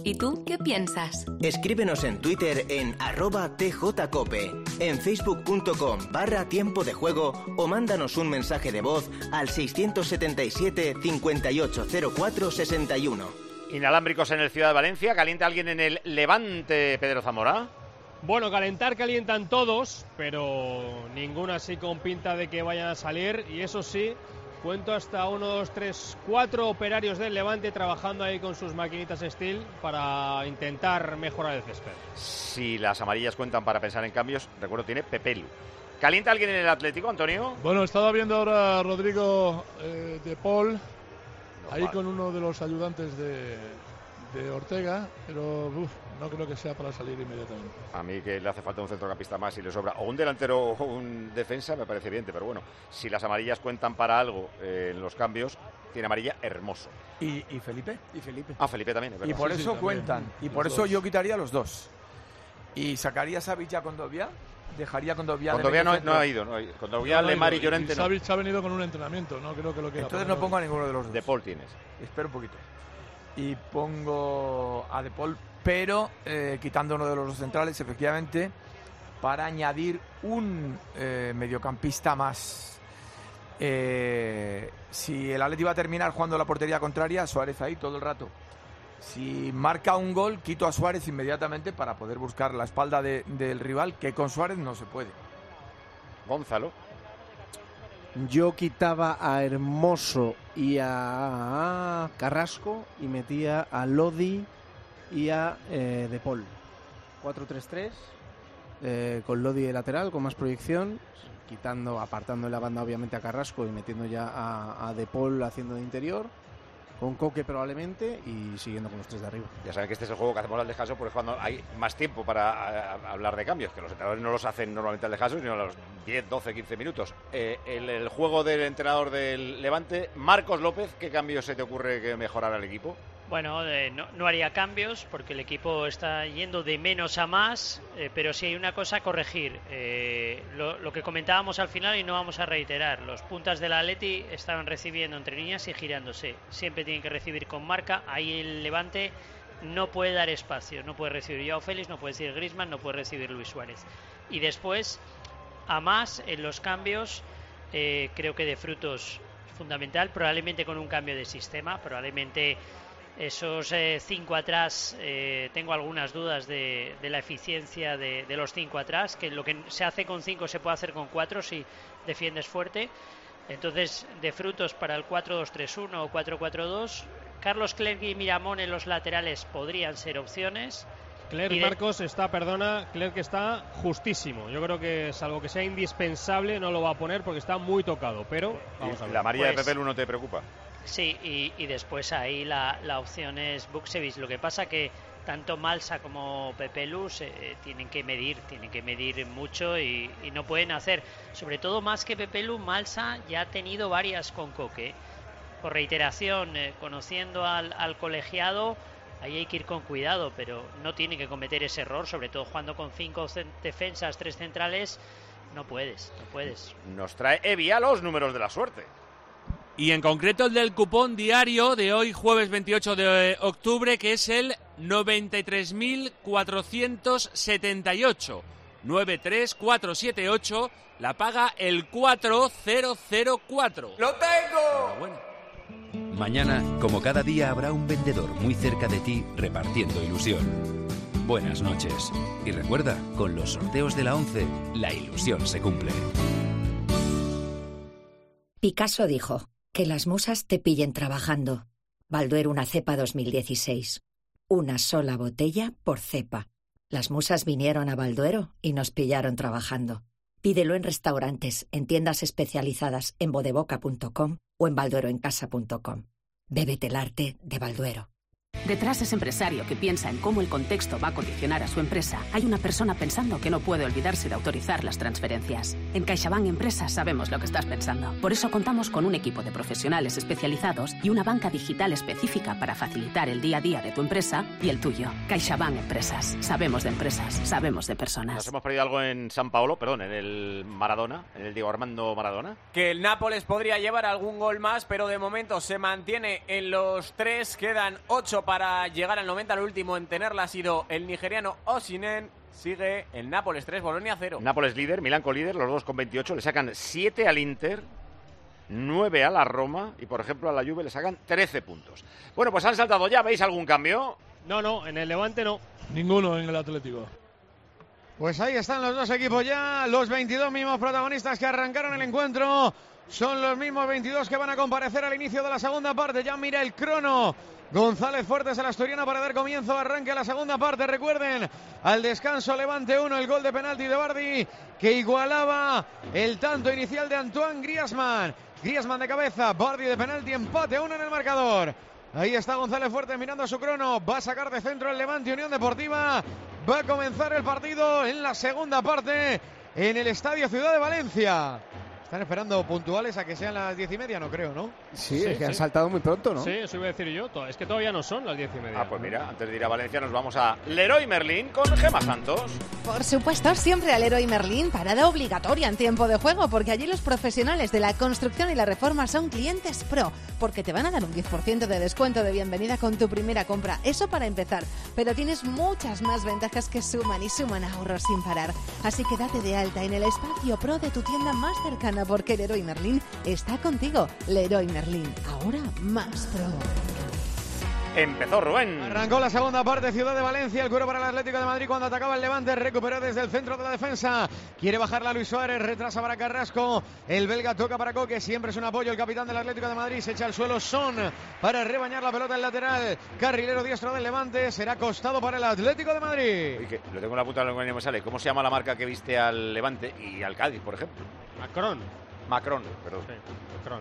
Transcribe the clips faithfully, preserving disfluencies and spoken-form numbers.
¿Y tú qué piensas? Escríbenos en Twitter en arroba tjcope, en facebook.com barra tiempo de juego o mándanos un mensaje de voz al seiscientos setenta y siete, cincuenta y ocho cero cuatro, sesenta y uno. Inalámbricos en el Ciudad de Valencia. ¿Calienta alguien en el Levante, Pedro Zamora? Bueno, calentar calientan todos, pero ninguno así con pinta de que vayan a salir. Y eso sí, cuento hasta uno, dos, tres, cuatro operarios del Levante trabajando ahí con sus maquinitas Steel para intentar mejorar el césped. Si las amarillas cuentan para pensar en cambios, recuerdo tiene Pepelu. ¿Calienta alguien en el Atlético, Antonio? Bueno, estaba viendo ahora a Rodrigo eh, de Paul, no, ahí vale. con uno de los ayudantes de, de Ortega, pero uf, no creo que sea para salir inmediatamente. A mí que le hace falta un centrocampista más y le sobra o un delantero o un defensa me parece bien, pero bueno, si las amarillas cuentan para algo eh, en los cambios, tiene amarilla Hermoso. ¿Y, y Felipe? Y Felipe. Ah, Felipe también, es verdad. Y por Sí, eso sí, cuentan. también. Y por Los eso dos. yo quitaría los dos. Y sacaría a Savic ya con Condovia. Dejaría con Condovia. Condovia no, no ha ido, no ha ido. Condovia, No, no, Lemar y y Llorente no. Savic ha venido con un entrenamiento, no creo que lo quiera. Entonces poner no pongo a hoy. ninguno de los dos. De Paul tienes. Espera un poquito. Y pongo a De Paul, pero eh, quitando uno de los dos centrales, efectivamente, para añadir un eh, mediocampista más. Eh, si el Atleti va a terminar jugando la portería contraria, Suárez ahí todo el rato. Si marca un gol, quito a Suárez inmediatamente para poder buscar la espalda de, del rival, que con Suárez no se puede. Gonzalo. Yo quitaba a Hermoso y a Carrasco y metía a Lodi y a eh, De Paul. cuatro tres tres, eh, con Lodi de lateral, con más proyección, quitando, apartando en la banda obviamente a Carrasco y metiendo ya a, a De Paul haciendo de interior, con Coque probablemente y siguiendo con los tres de arriba. Ya saben que este es el juego que hacemos al descanso porque es cuando hay más tiempo para a, a, hablar de cambios, que los entrenadores no los hacen normalmente al descanso, sino a los diez, doce, quince minutos. Eh, el, el juego del entrenador del Levante, Marcos López, ¿qué cambios se te ocurre que mejorar al equipo? Bueno, eh, no, no haría cambios porque el equipo está yendo de menos a más, eh, pero sí hay una cosa a corregir. Eh, lo, lo que comentábamos al final y no vamos a reiterar. Los puntas del Atleti estaban recibiendo entre líneas y girándose. Siempre tienen que recibir con marca. Ahí el Levante no puede dar espacio. No puede recibir Joao Félix, no puede recibir Griezmann, no puede recibir Luis Suárez. Y después, a más en los cambios, eh, creo que de Frutos fundamental, probablemente con un cambio de sistema, probablemente... Esos eh, cinco atrás, eh, tengo algunas dudas de, de la eficiencia de, de los cinco atrás, que lo que se hace con cinco se puede hacer con cuatro si defiendes fuerte. Entonces, de Frutos para el cuatro dos tres uno o cuatro cuatro dos, Carlos Clerc y Miramón en los laterales podrían ser opciones. Clerc, de... Marcos, está, perdona, Clerc está justísimo. Yo creo que salvo que sea indispensable no lo va a poner porque está muy tocado, pero vamos a ver. ¿La amarilla Pues... de Pepelu no te preocupa? Sí, y, y después ahí la, la opción es Buksevich. Lo que pasa que tanto Malsa como Pepelu eh, tienen que medir, tienen que medir mucho y, y no pueden hacer, sobre todo más que Pepelu, Malsa ya ha tenido varias con Coque. Por reiteración, eh, conociendo al, al colegiado, ahí hay que ir con cuidado, pero no tiene que cometer ese error, sobre todo jugando con cinco defensas, tres centrales, no puedes, no puedes. Nos trae Evia los números de la suerte. Y en concreto el del cupón diario de hoy, jueves veintiocho de octubre, que es el noventa y tres mil cuatrocientos setenta y ocho. noventa y tres mil cuatrocientos setenta y ocho, la paga el cuatro cero cero cuatro. ¡Lo tengo! Bueno. Mañana, como cada día, habrá un vendedor muy cerca de ti repartiendo ilusión. Buenas noches. Y recuerda, con los sorteos de la once, la ilusión se cumple. Picasso dijo: que las musas te pillen trabajando. Balduero una cepa dos mil dieciséis. Una sola botella por cepa. Las musas vinieron a Balduero y nos pillaron trabajando. Pídelo en restaurantes, en tiendas especializadas, en bodeboca punto com o en baldueroencasa punto com. Bébete el arte de Balduero. Detrás de ese empresario que piensa en cómo el contexto va a condicionar a su empresa, hay una persona pensando que no puede olvidarse de autorizar las transferencias. En CaixaBank Empresas sabemos lo que estás pensando. Por eso contamos con un equipo de profesionales especializados y una banca digital específica para facilitar el día a día de tu empresa y el tuyo. CaixaBank Empresas. Sabemos de empresas, sabemos de personas. Nos hemos perdido algo en San Paolo, perdón, en el Maradona, en el Diego Armando Maradona. Que el Nápoles podría llevar algún gol más, pero de momento se mantiene en los tres, quedan ocho para llegar al noventa. El último en tenerla ha sido el nigeriano Osimhen. Sigue el Nápoles tres, Bolonia cero. Nápoles líder, Milán líder, los dos con veintiocho. Le sacan siete al Inter, nueve a la Roma y, por ejemplo, a la Juve le sacan trece puntos. Bueno, pues han saltado ya. ¿Veis algún cambio? No, no, en el Levante no. Ninguno en el Atlético. Pues ahí están los dos equipos ya, los veintidós mismos protagonistas que arrancaron el encuentro. Son los mismos veintidós que van a comparecer al inicio de la segunda parte. Ya mira el crono González Fuertes, el asturiano, para dar comienzo, arranque a la segunda parte. Recuerden, al descanso Levante uno, el gol de penalti de Bardi que igualaba el tanto inicial de Antoine Griezmann. Griezmann de cabeza, Bardi de penalti, empate a uno en el marcador. Ahí está González Fuertes mirando a su crono, va a sacar de centro el Levante Unión Deportiva. Va a comenzar el partido en la segunda parte en el Estadio Ciudad de Valencia. Están esperando puntuales a que sean las diez y media, no creo, ¿no? Sí, Sí, es que sí. han saltado muy pronto, ¿no? Sí, eso iba a decir yo. To- Es que todavía no son las diez y media. Ah, pues mira, antes de ir a Valencia nos vamos a Leroy Merlin con Gemma Santos. Por supuesto, siempre al Leroy Merlin, parada obligatoria en tiempo de juego, porque allí los profesionales de la construcción y la reforma son clientes pro, porque te van a dar un diez por ciento de descuento de bienvenida con tu primera compra. Eso para empezar, pero tienes muchas más ventajas que suman y suman ahorros sin parar. Así que date de alta en el espacio pro de tu tienda más cercana, porque Leroy Merlin está contigo. Leroy Merlin, ahora más pro. Empezó Rubén. Arrancó la segunda parte, Ciudad de Valencia, el cuero para el Atlético de Madrid cuando atacaba el Levante, recuperó desde el centro de la defensa, quiere bajarla Luis Suárez, retrasa para Carrasco, el belga toca para Coque, siempre es un apoyo el capitán del Atlético de Madrid, se echa al suelo Son para rebañar la pelota en lateral, carrilero diestro del Levante, será costado para el Atlético de Madrid. Oye, que lo tengo en la punta de la lengua y no me sale. ¿Cómo se llama la marca que viste al Levante y al Cádiz, por ejemplo? Macron. Macron, perdón. Sí, Macron.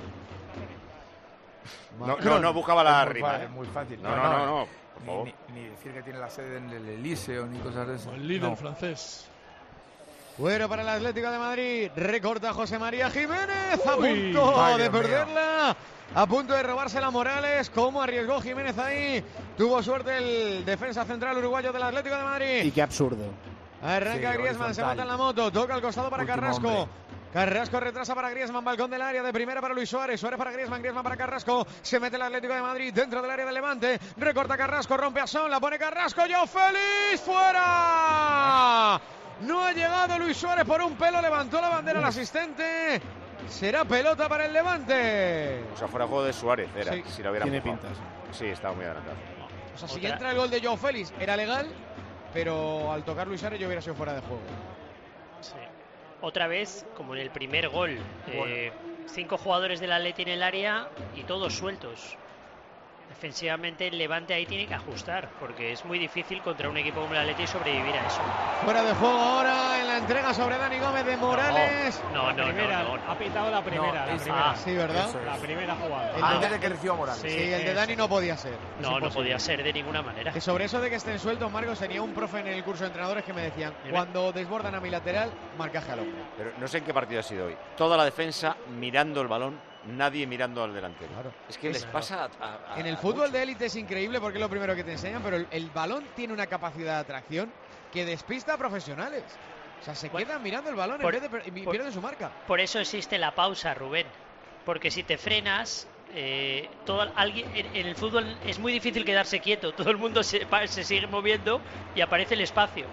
No, no, no buscaba la Es muy rima. fácil, ¿eh? es muy fácil. No, no, no, no, por Ni, favor. ni- ni decir que tiene la sede en el Elíseo ni cosas de eso. El líder No. francés. Cuero para el Atlético de Madrid, recorta José María Jiménez, a Uy, punto ay, de Dios mío. perderla, a punto de robársela Morales, cómo arriesgó Jiménez ahí, tuvo suerte el defensa central uruguayo del Atlético de Madrid. Y qué absurdo. Arranca Sí, Griezmann, se horizontal. monta en la moto, toca al costado para Último Carrasco. hombre. Carrasco retrasa para Griezmann, balcón del área, de primera para Luis Suárez, Suárez para Griezmann, Griezmann para Carrasco, se mete el Atlético de Madrid dentro del área del Levante, recorta Carrasco, rompe a Son, la pone Carrasco, Joao Félix, fuera. No ha llegado Luis Suárez por un pelo, levantó la bandera el asistente, será pelota para el Levante. O sea, fuera juego de Suárez, era, Sí. si lo hubiera Tiene empujado. pinta, Sí, estaba muy adelantado. O sea, si Otra- entra el gol de Joao Félix, era legal, pero al tocar Luis Suárez yo hubiera sido fuera de juego. Sí. Otra vez, como en el primer gol, eh, cinco jugadores del Atleti en el área y todos sueltos. Defensivamente el Levante ahí tiene que ajustar, porque es muy difícil contra un equipo como el Atleti sobrevivir a eso. Fuera de juego ahora en la entrega sobre Dani Gómez de Morales. No, no, La primera, no, no, no. ha pitado la primera, No, la es- primera. ah, Sí, ¿verdad? Eso es. La primera jugada. El Antes de- de que reciba Morales. Sí, Sí, el de eso. Dani no podía ser. Es No, no imposible. podía ser de ninguna manera. Que sobre eso de que estén sueltos, Marcos, tenía un profe en el curso de entrenadores que me decían, Dime. cuando desbordan a mi lateral, marcaje al hombre. Pero no sé en qué partido ha sido hoy. Toda la defensa mirando el balón, nadie mirando al delantero. Es que Es- les pasa a, a- En el a fútbol muchos. de élite es increíble porque es lo primero que te enseñan, pero el, el balón tiene una capacidad de atracción que despista a profesionales. O sea, se Bueno, quedan mirando el balón por- en vez de per- y por- pierden su marca. Por eso existe la pausa, Rubén. Porque si te frenas, eh, todo, alguien, en, en el fútbol es muy difícil quedarse quieto. Todo el mundo se, pa- se sigue moviendo y aparece el espacio.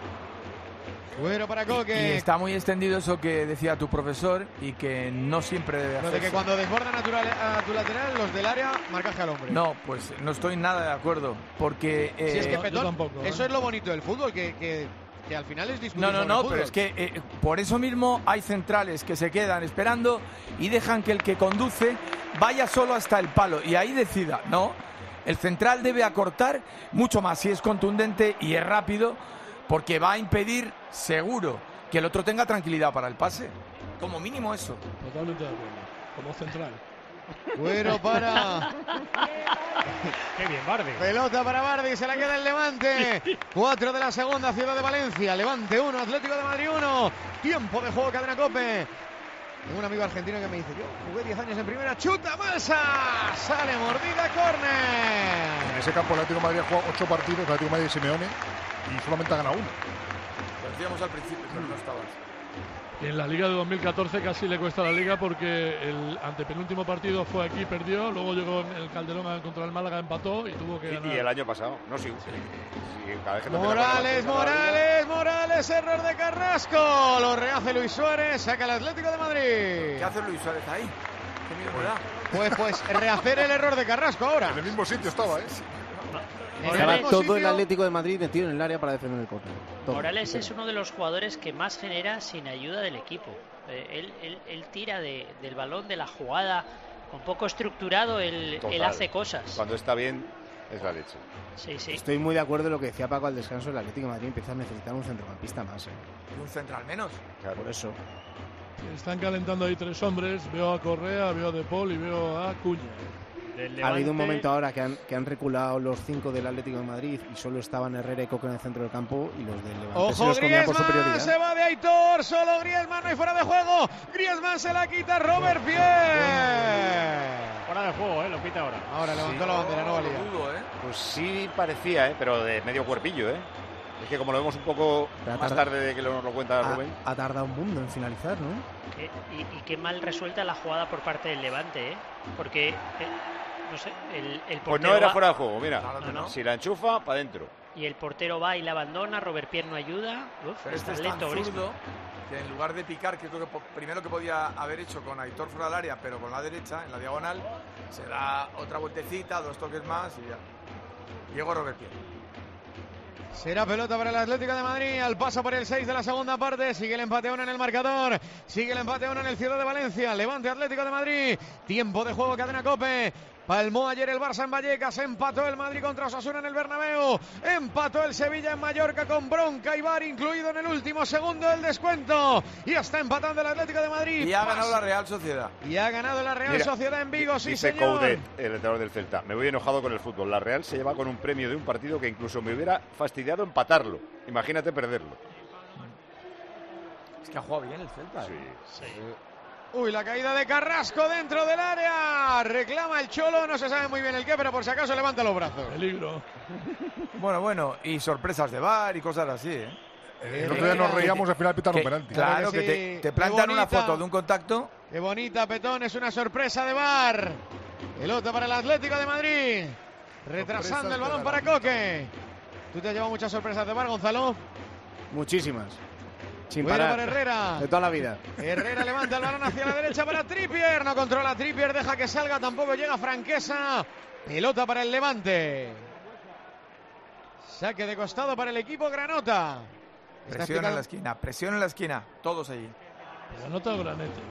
Bueno para Y Coque. está muy extendido eso que decía tu profesor y que no siempre debe Lo de hacerse. que cuando desbordan a tu, a tu lateral, los del área, marcaje al hombre. No, pues no estoy nada de acuerdo, porque... Si es eh, que, yo Petón, tampoco, ¿eh? eso es lo bonito del fútbol, que, que, que al final es discutir No, no, sobre no, fútbol. pero es que eh, por eso mismo hay centrales que se quedan esperando y dejan que el que conduce vaya solo hasta el palo y ahí decida, ¿no? El central debe acortar mucho más si es contundente y es rápido, porque va a impedir seguro que el otro tenga tranquilidad para el pase. Como mínimo eso. Totalmente de acuerdo. Como central. Bueno para... Qué bien, Bardi. Pelota para Bardi, se la queda el Levante. Cuatro de la segunda, Ciudad de Valencia. Levante uno, Atlético de Madrid uno. Tiempo de juego, Cadena COPE. Tengo un amigo argentino que me dice, yo jugué diez años en primera, chuta Malsa. Sale mordida, córner. En ese campo el Atlético de Madrid ha jugado ocho partidos, el Atlético de Madrid de Simeone, y solamente ha ganado uno. Lo decíamos al principio, pero no estabas. En la Liga de dos mil catorce casi le cuesta la Liga porque el antepenúltimo partido fue aquí, perdió, luego llegó en el Calderón contra el Málaga, empató y tuvo que y, ganar. y el año pasado, no, sí. sí, sí cada vez que Morales, Morales, Morales, error de Carrasco. Lo rehace Luis Suárez, saca el Atlético de Madrid. ¿Qué hace Luis Suárez ahí? ¿Qué miedo me da? Pues, pues, rehacer el error de Carrasco ahora. En el mismo sitio estaba, ¿eh? Estaba todo sitio. El Atlético de Madrid metido en el área para defender el córner. Morales es uno de los jugadores que más genera sin ayuda del equipo. Eh, él, él, él tira de, del balón, de la jugada, con poco estructurado, él, él hace cosas. Cuando está bien, es la leche. Sí, sí. Estoy muy de acuerdo en lo que decía Paco al descanso. El Atlético de Madrid empieza a necesitar un centrocampista más. ¿eh? Un central menos. Claro. Por eso. Están calentando ahí tres hombres. Veo a Correa, veo a De Paul y veo a Cuña. Ha habido un momento ahora que han, que han reculado los cinco del Atlético de Madrid y solo estaban Herrera y Coque en el centro del campo y los del Levante Ojo, se los comían por superioridad. Se va de Aitor, solo Griezmann, no hay fuera de juego. Griezmann se la quita Robert Pierre. Fuera de juego, ¿eh? Lo quita ahora. Ahora levantó sí, la bandera, no valía. Dudo, ¿eh? Pues sí parecía, ¿eh? Pero de medio cuerpillo, ¿eh? Es que como lo vemos un poco más tarde de que nos lo cuenta ha, Rubén. Ha tardado un mundo en finalizar, ¿no? ¿Qué, y, y qué mal resuelta la jugada por parte del Levante, ¿eh? Porque... Eh, no sé, el, el pues no era va... fuera de juego, mira. No, no. Si la enchufa, para adentro. Y el portero va y la abandona, Robert Pierre no ayuda. Uf, Pero este está es tan lento, zurdo que en lugar de picar, que creo que primero que podía haber hecho con Aitor fuera del área, pero con la derecha, en la diagonal, se da otra vueltecita, dos toques más y ya. Llegó Robert Pierre. Será pelota para el Atlético de Madrid al paso por el seis de la segunda parte. Sigue el empate uno en el marcador. Sigue el empate uno en el Ciudad de Valencia. Levante Atlético de Madrid. Tiempo de juego, cadena COPE. Palmó ayer el Barça en Vallecas, empató el Madrid contra Osasuna en el Bernabéu, empató el Sevilla en Mallorca con bronca y V A R incluido en el último segundo del descuento. Y está empatando el Atlético de Madrid. Y ha ganado la Real Sociedad. Y ha ganado la Real Mira, Sociedad en Vigo, sí dice señor. Coudet, el entrenador del Celta, me voy enojado con el fútbol. La Real se lleva con un premio de un partido que incluso me hubiera fastidiado empatarlo. Imagínate perderlo. Es que ha jugado bien el Celta. Sí. sí. Uy, la caída de Carrasco dentro del área. Reclama el Cholo, no se sabe muy bien el qué, pero por si acaso levanta los brazos. Peligro. Bueno, bueno, y sorpresas de V A R y cosas así, ¿eh? El otro día nos reíamos, al final pitaron un penalti. Claro, que, sí. te, te plantan una foto de un contacto. Qué bonita, Petón, es una sorpresa de V A R. Pelota para el Atlético de Madrid. Retrasando el balón para Coque. ¿Tú te has llevado muchas sorpresas de V A R, Gonzalo? Muchísimas. Sin Bueno parar. para Herrera. De toda la vida. Herrera levanta el balón hacia la derecha para Trippier. No controla Trippier, deja que salga, tampoco llega Franquesa. Pelota para el Levante. Saque de costado para el equipo Granota. Presión en la esquina, presión en la esquina. Todos allí. Granota o Granete.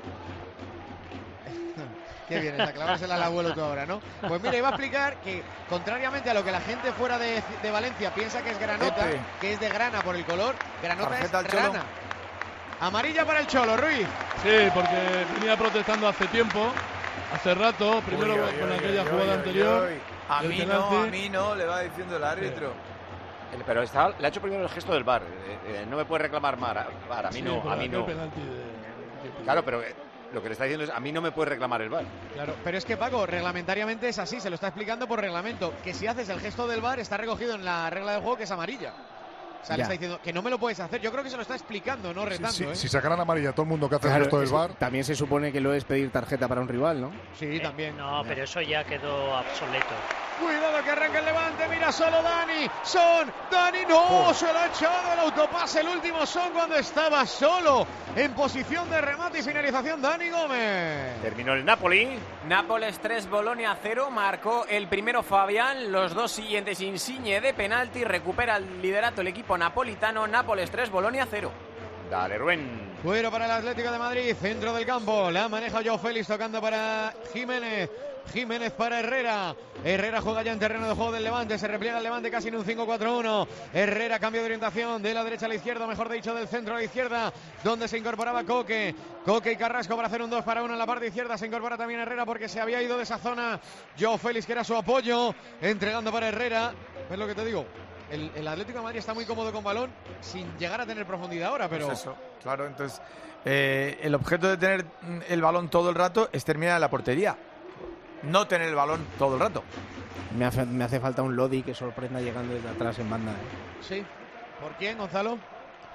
Qué bien, es a clavársela al abuelo tú ahora, ¿no? Pues mira, iba a explicar que, contrariamente a lo que la gente fuera de, de Valencia piensa que es Granota, Pepe. que es de grana por el color, Granota Tarjeta es al Cholo. rana. Amarilla para el Cholo, Ruiz. Sí, porque venía protestando hace tiempo, hace rato, primero Uy, uy, con uy, aquella uy, jugada uy, anterior. uy. A del mí penalti. no, a mí no, le va diciendo el árbitro. El- Pero está, le ha hecho primero el gesto del V A R. Eh, eh, no me puede reclamar V A R, V A R, a mí Sí, no, por a mí aquel no. penalti de- Claro, pero eh, lo que le está diciendo es, a mí no me puede reclamar el V A R. Claro, pero es que Paco, reglamentariamente es así, se lo está explicando por reglamento, que si haces el gesto del V A R está recogido en la regla del juego que es amarilla. O sea, le Ya. está diciendo que no me lo puedes hacer. Yo creo que se lo está explicando, no retando, Si, ¿eh? si sacaran amarilla a todo el mundo que hace Claro, esto del eso- V A R, también se supone que lo es pedir tarjeta para un rival, ¿no? Sí, también. No, pero eso ya quedó obsoleto. Cuidado que arranca el Levante, mira solo Dani, Son, Dani, no, Oh. se lo ha echado el autopase, el último Son cuando estaba solo, en posición de remate y finalización Dani Gómez. Terminó el Napoli. Nápoles tres, Bolonia cero. Marcó el primero Fabián. Los dos siguientes Insigne de penalti. Recupera el liderato el equipo napolitano. Nápoles tres, Bolonia cero. Dale, Rubén. Fuera para el Atlético de Madrid, centro del campo, la maneja Joao Félix tocando para Jiménez. Jiménez para Herrera. Herrera juega ya en terreno de juego del Levante. Se repliega el Levante casi en un cinco cuatro uno. Herrera cambio de orientación de la derecha a la izquierda, mejor dicho del centro a la izquierda, donde se incorporaba Coque. Coque y Carrasco para hacer un dos para uno en la parte izquierda. Se incorpora también Herrera porque se había ido de esa zona Joao Félix, que era su apoyo. Entregando para Herrera. ¿Ves lo que te digo? El, el Atlético de Madrid está muy cómodo con balón sin llegar a tener profundidad ahora, pero... Pues eso, claro, entonces eh, el objeto de tener el balón todo el rato es terminar en la portería. No tener el balón todo el rato. Me hace, me hace falta un Lodi que sorprenda llegando desde atrás en banda. ¿eh? Sí. ¿Por quién, Gonzalo?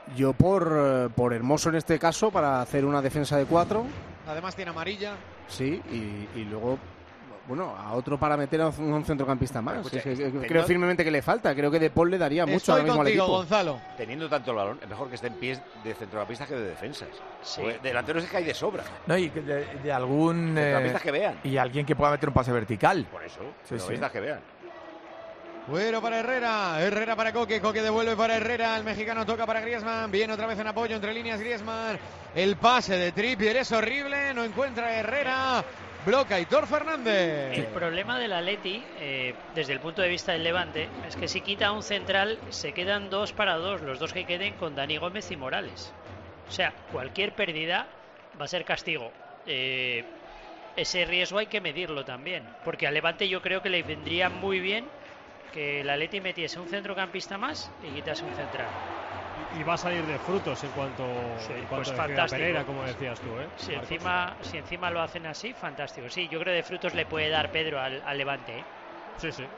Yo por, por Hermoso en este caso, para hacer una defensa de cuatro. Además tiene amarilla. Sí, y, y luego, bueno, a otro para meter a un, un centrocampista más. Escucha, es que, teniendo... creo firmemente que le falta. Creo que De Paul le daría mucho Estoy ahora mismo contigo, al equipo. Gonzalo. Teniendo tanto el balón, es mejor que esté en pies de centrocampistas que de defensas. Sí. Porque delanteros es que hay de sobra. No, y que de, de algún... Centrocampistas que vean. Y alguien que pueda meter un pase vertical. Por eso, Sí, centrocampistas sí. que vean. Bueno para Herrera, Herrera para Coque, Coque devuelve para Herrera, el mexicano toca para Griezmann, viene otra vez en apoyo entre líneas Griezmann, el pase de Trippier es horrible, no encuentra Herrera, bloca Aitor Fernández. El problema del Atleti, eh, desde el punto de vista del Levante, es que si quita un central, se quedan dos para dos, los dos que queden con Dani Gómez y Morales. O sea, cualquier pérdida va a ser castigo. Eh, ese riesgo hay que medirlo también, porque al Levante yo creo que le vendría muy bien que el Atleti metiese un centrocampista más y quitase un central. Y va a salir de frutos en cuanto, Sí, en pues cuanto a fantástico. Pereira, como decías tú, ¿eh? Si Marcos. encima, si encima lo hacen así, fantástico. Sí, yo creo que de frutos le puede dar Pedro al, al Levante, ¿eh? Sí, sí.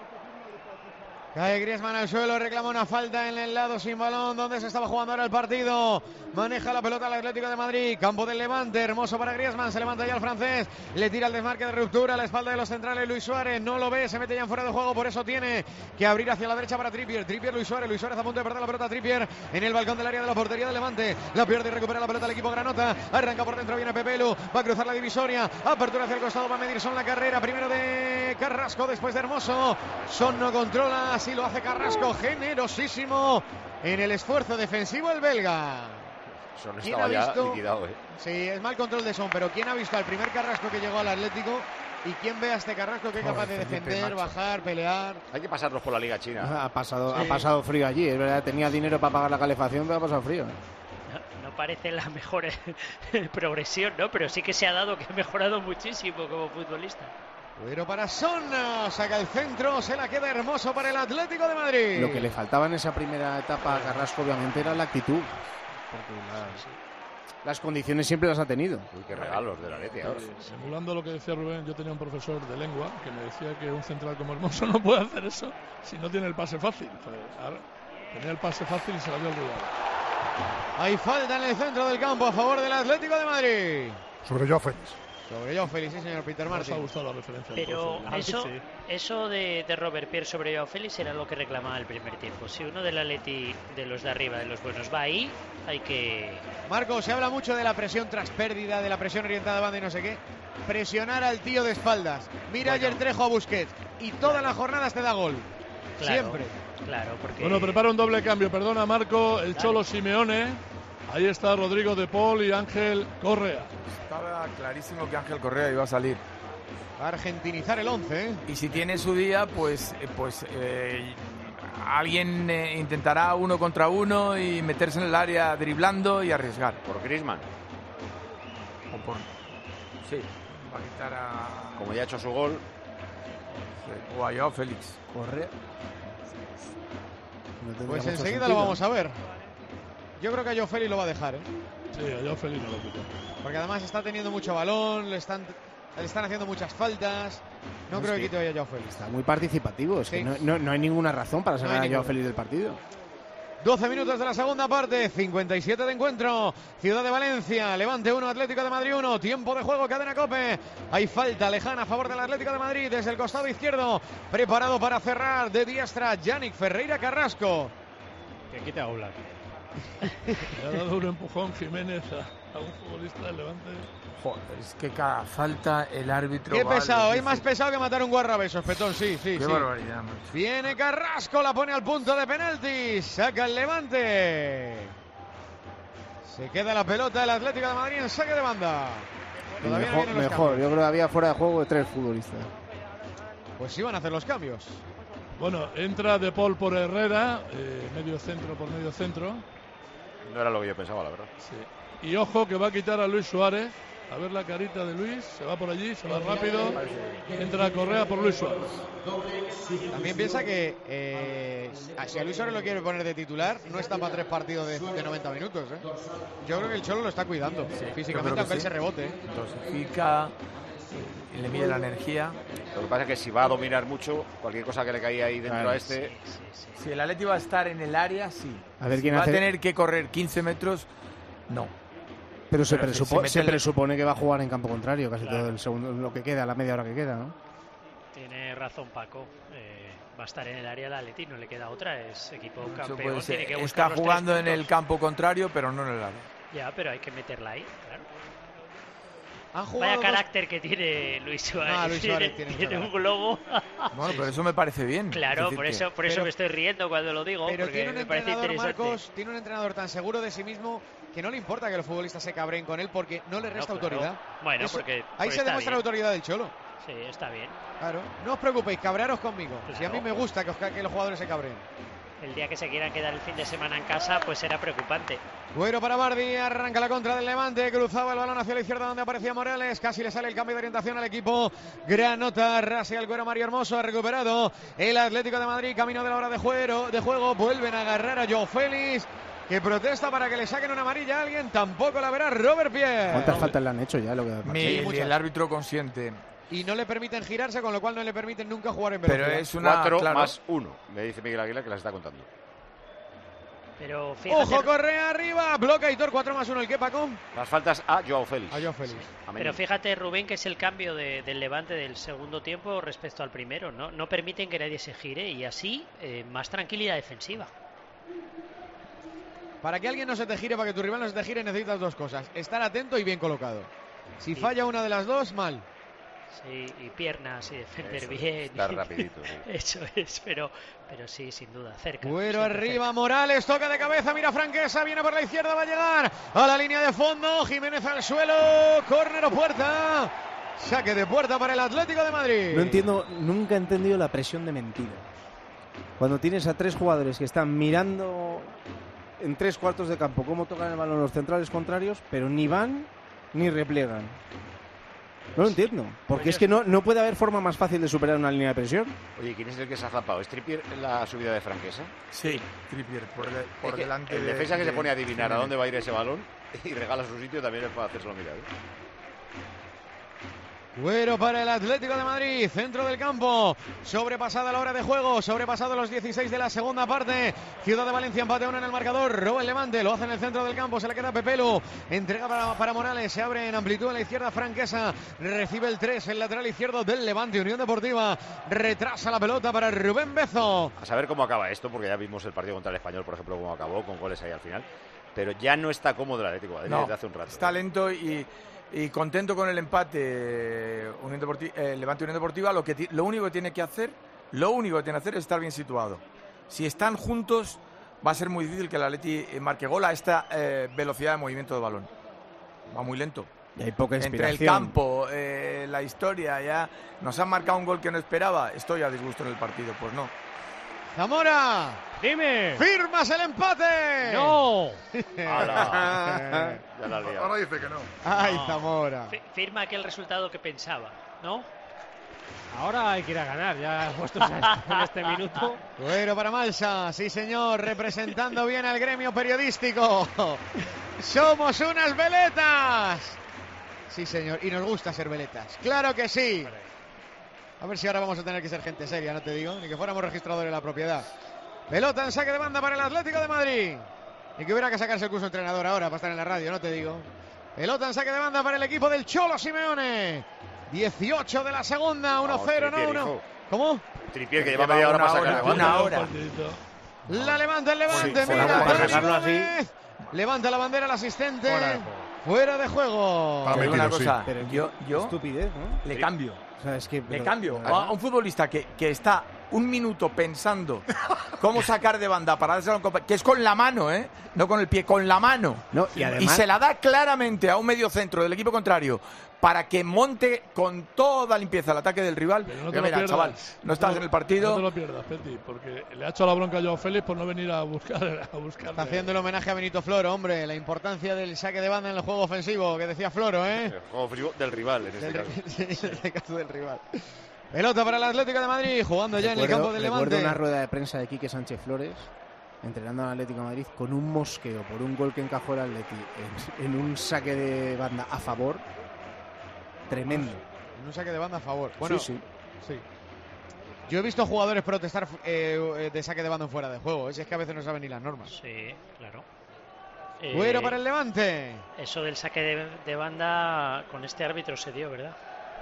Cae Griezmann al suelo, reclama una falta en el lado sin balón, donde se estaba jugando ahora el partido. Maneja la pelota el Atlético de Madrid, campo del Levante, hermoso para Griezmann, se levanta ya el francés, le tira el desmarque de ruptura a la espalda de los centrales, Luis Suárez no lo ve, se mete ya en fuera de juego, por eso tiene que abrir hacia la derecha para Trippier, Trippier, Luis Suárez, Luis Suárez a punto de perder la pelota, Trippier en el balcón del área de la portería del Levante, la pierde y recupera la pelota el equipo granota, arranca por dentro, viene Pepelu, va a cruzar la divisoria, apertura hacia el costado, va a medir Son la carrera, primero de Carrasco, después de Hermoso, Son no controla, así lo hace Carrasco, generosísimo en el esfuerzo defensivo el belga. Son ¿Quién estaba ha ya visto? liquidado, ¿eh? Sí, es mal control de Son, pero ¿quién ha visto al primer Carrasco que llegó al Atlético? ¿Y quién ve a este Carrasco que es capaz de Felipe, defender, macho. bajar, pelear? Hay que pasarlos por la Liga China. Ha pasado, Sí. ha pasado frío allí, es verdad, tenía dinero para pagar la calefacción, pero ha pasado frío. No, no parece la mejor progresión, ¿no? Pero sí que se ha dado que ha mejorado muchísimo como futbolista. Pero para Son, saca el centro, se la queda Hermoso para el Atlético de Madrid. Lo que le faltaba en esa primera etapa a Carrasco obviamente era la actitud, porque las, las condiciones siempre las ha tenido. Uy, qué regalos de la Leti ahora. Simulando lo que decía Rubén, yo tenía un profesor de lengua que me decía que un central como Hermoso no puede hacer eso si no tiene el pase fácil. Pues ahora tenía el pase fácil y se lo había olvidado. Hay falta en el centro del campo a favor del Atlético de Madrid. Sobre Joao Félix. Sobre Joao Félix, sí, señor Peter Martin. Nos ha gustado la referencia. Pero del eso, profe. eso de, de Robert Pierre sobre Joao Félix era lo que reclamaba el primer tiempo. Si uno del Atleti, de los de arriba, de los buenos, va ahí, hay que... Marco, se habla mucho de la presión tras pérdida, de la presión orientada a banda y no sé qué. Presionar al tío de espaldas. Mira Bueno. ayer Trejo a Busquets y todas las jornadas te da gol. Claro, Siempre. Claro, porque... Bueno, prepara un doble cambio, perdona Marco, el Cholo Simeone. Ahí está Rodrigo de Paul y Ángel Correa. Estaba clarísimo que Ángel Correa iba a salir. Va a argentinizar el once, ¿eh? Y si tiene su día, pues, eh, pues eh, alguien eh, intentará uno contra uno y meterse en el área driblando y arriesgar. Por Griezmann. O por... Sí, va a quitar a... Como ya ha hecho su gol. Sí, o a Joao Félix. Correa. No tendría Pues mucho enseguida sentido. lo vamos a ver. Yo creo que a Joao Félix lo va a dejar, ¿eh? Sí, a Joao Félix no lo quita. Porque además está teniendo mucho balón, le están, le están haciendo muchas faltas. No, No, creo es que que quite hoy a Joao Félix. Está muy participativo, es Sí. que no, no- no hay ninguna razón para No sacar hay a Joao ninguna. Félix del partido. doce minutos de la segunda parte, cincuenta y siete de encuentro. Ciudad de Valencia, Levante uno, Atlético de Madrid uno. Tiempo de juego, cadena COPE. Hay falta lejana a favor del Atlético de Madrid desde el costado izquierdo. Preparado para cerrar de diestra, Yannick Ferreira Carrasco. Que quita a Oblak. Le ha dado un empujón Jiménez a, a un futbolista del Levante. Joder, es que cada falta el árbitro... Qué va, pesado, les es dice- más pesado que matar un guarrabesos, Petón, sí, sí, Qué sí. barbaridad, macho. Viene Carrasco, la pone al punto de penalti. Saca el Levante. Se queda la pelota el Atlético de Madrid en saque de banda. Todavía no Mejor, vienen los mejor. cambios. Yo creo que había fuera de juego de tres futbolistas. Pues sí van a hacer los cambios. Bueno, entra De Paul por Herrera, eh, medio centro por medio centro. No era lo que yo pensaba, la verdad. Sí. Y ojo que va a quitar a Luis Suárez. A ver la carita de Luis, se va por allí, se va rápido. Entra Correa por Luis Suárez. También piensa que eh, si a Luis Suárez lo quiere poner de titular, no está para tres partidos de, de noventa minutos. ¿eh? Yo creo que el Cholo lo está cuidando yo creo físicamente, que aunque él sí. se rebote. ¿eh? Dosifica, le mide la energía. Lo que pasa es que si va a dominar mucho, cualquier cosa que le caiga ahí dentro Claro, a este... sí, sí, sí. Si el Atleti va a estar en el área, sí. A ver Si quién va hace- a tener que correr quince metros, no. Pero se, Pero si presupo- se mete se el- presupone que va a jugar en campo contrario casi Claro. todo el segundo, lo que queda, la media hora que queda, ¿no? Tiene razón Paco. Eh, va a estar en el área del Atleti, no le queda otra. Es equipo Eso campeón. puede ser. Tiene que buscar Está los tres jugando en puntos. el campo contrario, pero no en el área. Ya, pero hay que meterla ahí, claro. Han jugado Vaya dos- carácter que tiene Luis Suárez. No, Luis Suárez tiene, tiene mucho un globo. Bueno, pero eso me parece bien. Claro, Es decir por que- eso, por eso Pero- me estoy riendo cuando lo digo, Pero porque tiene un me parece entrenador, interesante. Marcos, tiene un entrenador tan seguro de sí mismo que no le importa que los futbolistas se cabreen con él porque no le resta No, claro. autoridad. Bueno, Eso- porque- ahí porque se está demuestra la bien. autoridad del Cholo. Sí, está bien. Claro, no os preocupéis, cabrearos conmigo. Si a mí Claro. me gusta que, os ca- que los jugadores se cabreen. El día que se quieran quedar el fin de semana en casa, pues será preocupante. Güero para Bardi, arranca la contra del Levante, cruzaba el balón hacia la izquierda donde aparecía Morales, casi le sale el cambio de orientación al equipo Granota, rasea el Güero Mario Hermoso, ha recuperado el Atlético de Madrid, camino de la hora de juego, de juego, vuelven a agarrar a Joao Félix, que protesta para que le saquen una amarilla a alguien, tampoco la verá Robert Pierre. ¿Cuántas faltas le han hecho ya? Lo que Mi- Sí, y muchas. el árbitro consciente. Y no le permiten girarse, con lo cual no le permiten nunca jugar en Pero velocidad. es una. Cuatro claro, más uno, me dice Miguel Aguilar que las está contando. Pero fíjate, Ojo, Correa arriba, bloca Aitor, cuatro más uno, el que Paco. Las faltas a Joao Félix. A Joao Félix. A pero fíjate, Rubén, que es el cambio de- del Levante del segundo tiempo respecto al primero. No, no permiten que nadie se gire y así eh, más tranquilidad defensiva. Para que alguien no se te gire, para que tu rival no se te gire, necesitas dos cosas. Estar atento y bien colocado. Si falla una de las dos, mal. Sí, y piernas y defender Eso es, bien. estar rapidito, sí. Eso es, pero, pero sí, sin duda, cerca. Güero siempre arriba, cerca. Morales, toca de cabeza, mira Franquesa, viene por la izquierda, va a llegar a la línea de fondo, Jiménez al suelo, córner o puerta. Saque de puerta para el Atlético de Madrid. No entiendo, nunca he entendido la presión de mentira. Cuando tienes a tres jugadores que están mirando en tres cuartos de campo cómo tocan el balón los centrales contrarios, pero ni van ni repliegan. No lo entiendo, porque es que no, no puede haber forma más fácil de superar una línea de presión. Oye, ¿quién es el que se ha zapado? ¿Es Trippier en la subida de Franquesa? Sí, Trippier por, de- por Es que delante. el de- defensa que de se pone a adivinar a Jiménez. dónde va a ir ese balón y regala su sitio también es para hacérselo mirar. ¿eh? Güero para el Atlético de Madrid, centro del campo, sobrepasada la hora de juego, sobrepasado los dieciséis de la segunda parte, Ciudad de Valencia empate uno en el marcador, roba el Levante, lo hace en el centro del campo, se le queda Pepelu, entrega para, para Morales, se abre en amplitud a la izquierda Franquesa, recibe el tres, el lateral izquierdo del Levante, Unión Deportiva, retrasa la pelota para Rubén Bezo. A saber cómo acaba esto, porque ya vimos el partido contra el Español, por ejemplo, cómo acabó, con goles ahí al final. Pero ya no está cómodo el Atlético de Madrid No, desde hace un rato. está lento y, y contento con el empate Unión Deporti- eh, Levante Unión Deportiva. Lo, que ti- lo único que tiene que hacer, lo único que tiene que hacer es estar bien situado. Si están juntos, va a ser muy difícil que el Atleti marque gol a esta eh, velocidad de movimiento de balón. Va muy lento. Y hay poca Entre inspiración. el campo, eh, la historia, ya nos han marcado un gol que no esperaba. Estoy a disgusto en el partido, pues no. Zamora, Dime. firmas el empate. No. ¡Hala! Ya la has liado. Ahora dice que no. Ay, No. Zamora. Fi- Firma aquel resultado que pensaba, ¿no? Ahora hay que ir a ganar, ya puestos en este minuto. Güero para Malsa, sí señor, representando bien al gremio periodístico. Somos unas veletas. Sí señor, y nos gusta ser veletas. Claro que sí. A ver si ahora vamos a tener que ser gente seria, no te digo, ni que fuéramos registradores de la propiedad. Pelota en saque de banda para el Atlético de Madrid. Y que hubiera que sacarse el curso entrenador ahora para estar en la radio, no te digo. Pelota en saque de banda para el equipo del Cholo Simeone. dieciocho de la segunda, uno cero, no Trippier, uno. hijo. ¿Cómo? Trippier, que lleva media hora para sacar de banda. Una hora. La levanta el Levante, Sí, mira, fuera, para Pérez sacarlo así. Jiménez. Levanta la bandera el asistente. Fuera Fuera de de juego. juego. Para Te digo metido, una sí. cosa, Pero yo, yo Estupidez, ¿no? le Sí. cambio. O sea, es que, Le pero- cambio pero- a un futbolista que, que está un minuto pensando cómo sacar de banda para dárselo a un compa- que es con la mano, ¿eh? No con el pie, con la mano. No, y además- se la da claramente a un medio centro del equipo contrario para que monte con toda limpieza el ataque del rival. Pero no te Digo, lo mira, pierdas. chaval, no estás te en el lo- partido. No te lo pierdas, Peti, porque le ha hecho la bronca a Joao Félix por no venir a buscar a buscar. Está haciendo el homenaje a Benito Floro, hombre. La importancia del saque de banda en el juego ofensivo que decía Floro, ¿eh? El juego ofensivo del rival, en este Del, caso. sí, en este caso del rival. Pelota para el Atlético de Madrid, jugando ya en el Recuerdo- campo del recuerdo Levante. una rueda de prensa de Quique Sánchez Flores entrenando al Atlético de Madrid con un mosqueo por un gol que encajó el Atleti en, en un saque de banda a favor tremendo. En un saque de banda a favor. Bueno, sí, sí. sí. Yo he visto jugadores protestar eh, de saque de banda en fuera de juego. ¿eh? Si es que a veces no saben ni las normas. Sí, claro. Bueno Eh, para el Levante. Eso del saque de, de banda con este árbitro se dio, ¿verdad?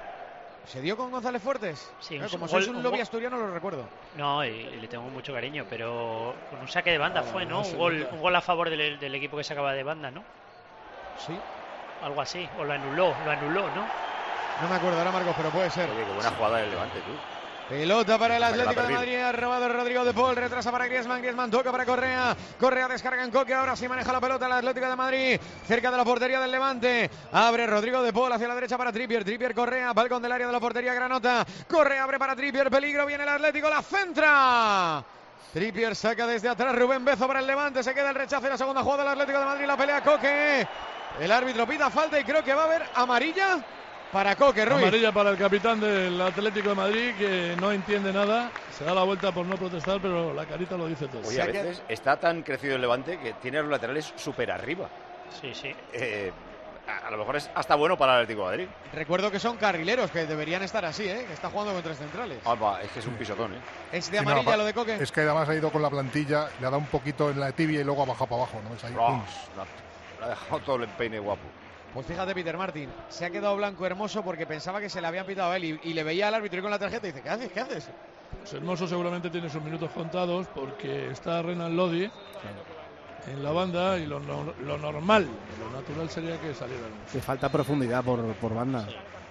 ¿Se dio con González Fuertes? Sí, Eh, un como gol- sois un un lobby gol- asturiano lo recuerdo. No, y, y le tengo mucho cariño, pero con un saque de banda Ah, fue, ¿no? no se Un gol, nota. un gol a favor del, del equipo que sacaba de banda, ¿no? Sí. Algo así, o lo anuló, lo anuló, ¿no? No me acuerdo ahora, Marcos, pero puede ser. Oye, qué buena jugada del Levante, tú. Pelota para el Hasta que la Atlético de perdido. Madrid, ha robado Rodrigo de Paul, retrasa para Griezmann, Griezmann toca para Correa, Correa descarga en Coque, ahora sí maneja la pelota el Atlético de Madrid, cerca de la portería del Levante, abre Rodrigo de Paul hacia la derecha para Trippier, Trippier Correa, balcón del área de la portería Granota, Correa abre para Trippier, peligro, viene el Atlético, la centra. Trippier saca desde atrás, Rubén Bezo para el Levante, se queda el rechazo y la segunda jugada del Atlético de Madrid, la pelea Coque, el árbitro pita falta y creo que va a haber amarilla para Coque, Ruiz. Amarilla para el capitán del Atlético de Madrid, que no entiende nada. Se da la vuelta por no protestar, pero la carita lo dice todo. Oye, a veces está tan crecido el Levante que tiene a los laterales súper arriba. Sí, sí. Eh, a, a lo mejor es hasta bueno para el Atlético de Madrid. Recuerdo que son carrileros, que deberían estar así, ¿eh? Que está jugando con tres centrales. Alba, es que es un pisotón, ¿eh? Es de Sí, no, amarilla pa- lo de Coque. Es que además ha ido con la plantilla, le ha dado un poquito en la tibia y luego ha bajado para abajo, ¿no? Es ahí, Oh, pum. le ha dejado todo el empeine guapo. Pues fíjate, Peter Martin, se ha quedado blanco hermoso porque pensaba que se le habían pitado a él y, y le veía al árbitro y con la tarjeta y dice, ¿qué haces? ¿Qué haces? Pues Hermoso seguramente tiene sus minutos contados porque está Renan Lodi en la banda y lo, no- lo normal, lo natural sería que saliera. Le falta profundidad por, por banda.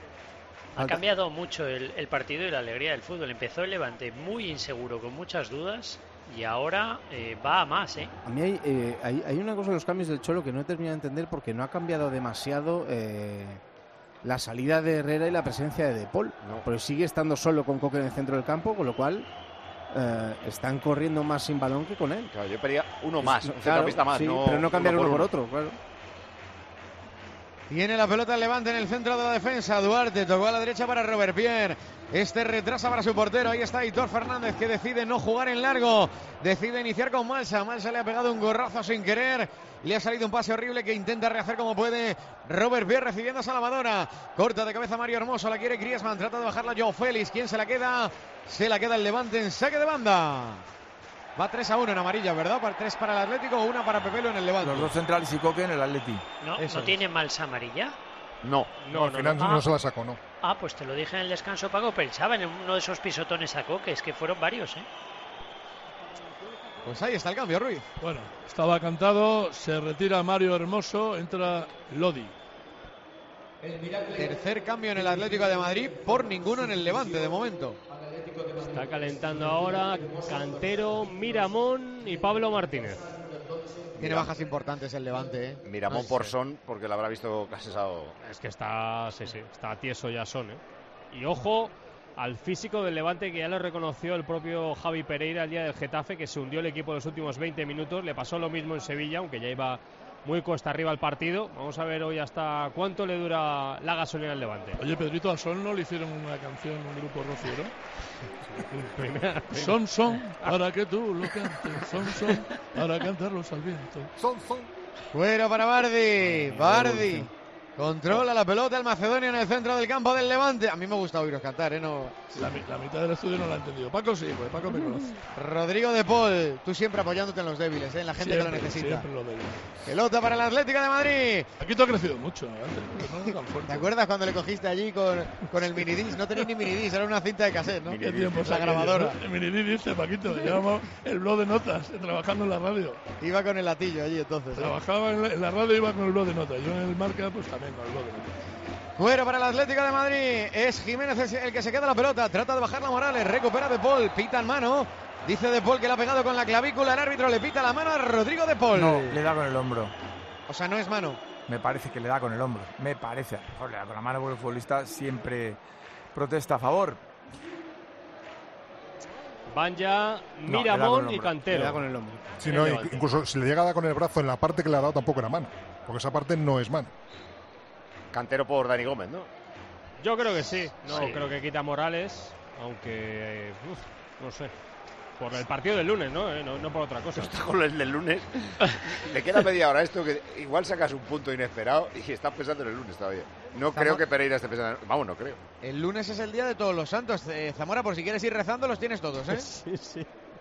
Ha Falta- cambiado mucho el, el partido y la alegría del fútbol. Empezó el Levante muy inseguro, con muchas dudas, y ahora eh, va a más, ¿eh? A mí hay, eh, hay, hay una cosa de los cambios del Cholo que no he terminado de entender porque no ha cambiado demasiado eh, la salida de Herrera y la presencia de De Paul. Pero sigue estando solo con Coque en el centro del campo, con lo cual eh, están corriendo más sin balón que con él. Claro, yo pedía uno más, No, un claro, centrocampista más. sí, no pero no cambiar uno por uno. otro, claro. Tiene la pelota el Levante en el centro de la defensa. Duarte tocó a la derecha para Robert Pierre. Este retrasa para su portero. Ahí está Hitor Fernández, que decide no jugar en largo. Decide iniciar con Malsa. Malsa le ha pegado un gorrazo sin querer. Le ha salido un pase horrible que intenta rehacer como puede. Robert Pierre recibiendo a Salvadora. Corta de cabeza Mario Hermoso. La quiere Griezmann. Trata de bajarla Joao Félix. ¿Quién se la queda? Se la queda el Levante en saque de banda. Va tres a uno en amarilla, ¿verdad? Para tres para el Atlético, una para Pepelo en el Levante. Los dos centrales y Coque en el Atleti. ¿No, Eso ¿no es. tiene Malsa amarilla? No, No, al final no, Ah. se la sacó, no. Ah, pues te lo dije en el descanso, Paco. Pensaba en uno de esos pisotones a Coque, es que fueron varios, ¿eh? Pues ahí está el cambio, Ruiz. Bueno, estaba cantado, se retira Mario Hermoso, entra Lodi. Tercer cambio en el Atlético de Madrid, por ninguno en el Levante de momento. Está calentando ahora Cantero, Miramón y Pablo Martínez. Tiene bajas importantes el Levante, ¿eh? Miramón No por sé. Son, porque le habrá visto casesado. Es que está, sí, sí, está tieso ya Son, ¿eh? Y ojo al físico del Levante, que ya lo reconoció el propio Javi Pereira el día del Getafe, que se hundió el equipo en los últimos veinte minutos. Le pasó lo mismo en Sevilla, aunque ya iba muy cuesta arriba el partido. Vamos a ver hoy hasta cuánto le dura la gasolina al Levante. Oye, Pedrito, ¿a Sol no le hicieron una canción, un grupo rociero? Primera- Son, son, para que tú lo cantes. Son, son, para cantarlos al viento. Son, son. Fuera para Bardi. Bardi. Controla la pelota el macedonio en el centro del campo del Levante. A mí me gusta oíros cantar, ¿eh? No... La, mi- la mitad del estudio no la ha entendido. Paco sí, pues Paco me conoce. Rodrigo de Paul, tú siempre apoyándote en los débiles, ¿eh? En la gente que Siempre, lo necesita. siempre lo digo. Pelota para el Atlético de Madrid. Aquí tú has crecido mucho, antes, pero no tan fuerte. ¿Te acuerdas cuando le cogiste allí con, con el minidisc? No tenía ni minidisc, era una cinta de cassette, ¿no? ¿Qué tiempos La aquellos, grabadora. ¿no? El Minidí dice, Paquito, llevamos el blog de notas, eh, trabajando en la radio. Iba con el latillo allí entonces. ¿eh? Trabajaba en la, en la radio y iba con el blog de notas. Yo en el marca, pues también con el blog de notas. Fuera para el Atlético de Madrid. Es Jiménez el que se queda la pelota. Trata de bajar la Morales. Recupera De Paul. Pita en mano. Dice De Paul que le ha pegado con la clavícula. El árbitro le pita la mano a Rodrigo De Paul. No, le da con el hombro. O sea, no es mano. Me parece que le da con el hombro. Me parece. A lo mejor le da con la mano porque el futbolista siempre protesta a favor. Van ya No, le da con Miramón el y hombro. Cantero. Le da con el hombro. Si El no, Levante. incluso si le llega a dar con el brazo en la parte que le ha dado, tampoco era mano. Porque esa parte no es mano. Cantero por Dani Gómez, ¿no? Yo creo que sí. No Sí. creo que quita Morales, aunque uf, no sé. Por el partido del lunes, ¿no? Eh, no, no por otra cosa. Está con el del lunes. Le queda media hora a esto, que igual sacas un punto inesperado y estás pensando en el lunes todavía. No Estamos... creo que Pereira esté pensando... Vamos, no creo. El lunes es el día de todos los santos. Eh, Zamora, por si quieres ir rezando, los tienes todos, ¿eh? Sí, sí.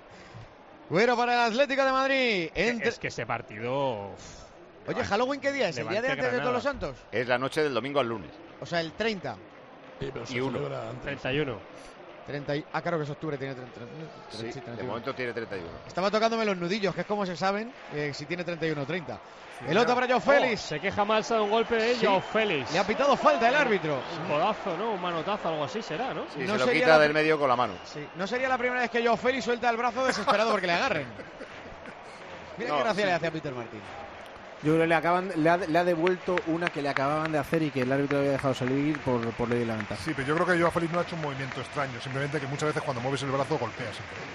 Bueno, para el Atlético de Madrid. Entre... Es que ese partido... Oye, ¿Halloween qué día es? ¿El día de antes de todos los santos? Es la noche del domingo al lunes. O sea, el treinta. Sí, pero y uno. treinta y uno. treinta y... Ah, claro que es octubre, tiene treinta, sí, treinta, de momento tiene treinta y uno. Estaba tocándome los nudillos, que es como se saben eh, si tiene treinta y uno o treinta. Sí, el otro para Joao Félix. Oh, se queja Malsa de un golpe de sí. Joao Félix. Le ha pitado falta el árbitro. Un codazo, ¿no? Un manotazo, algo así será, ¿no? Sí, no se lo quita la... del medio con la mano. Sí. No sería la primera vez que Joao Félix suelta el brazo desesperado porque le agarren. Mira no, qué gracia sí. le hace a Peter Martín. Yo creo que le, acaban, le, ha, le ha devuelto una que le acababan de hacer y que el árbitro había dejado salir por, por ley de la ventaja. Sí, pero yo creo que Joao Félix no ha hecho un movimiento extraño, simplemente que muchas veces cuando mueves el brazo golpeas.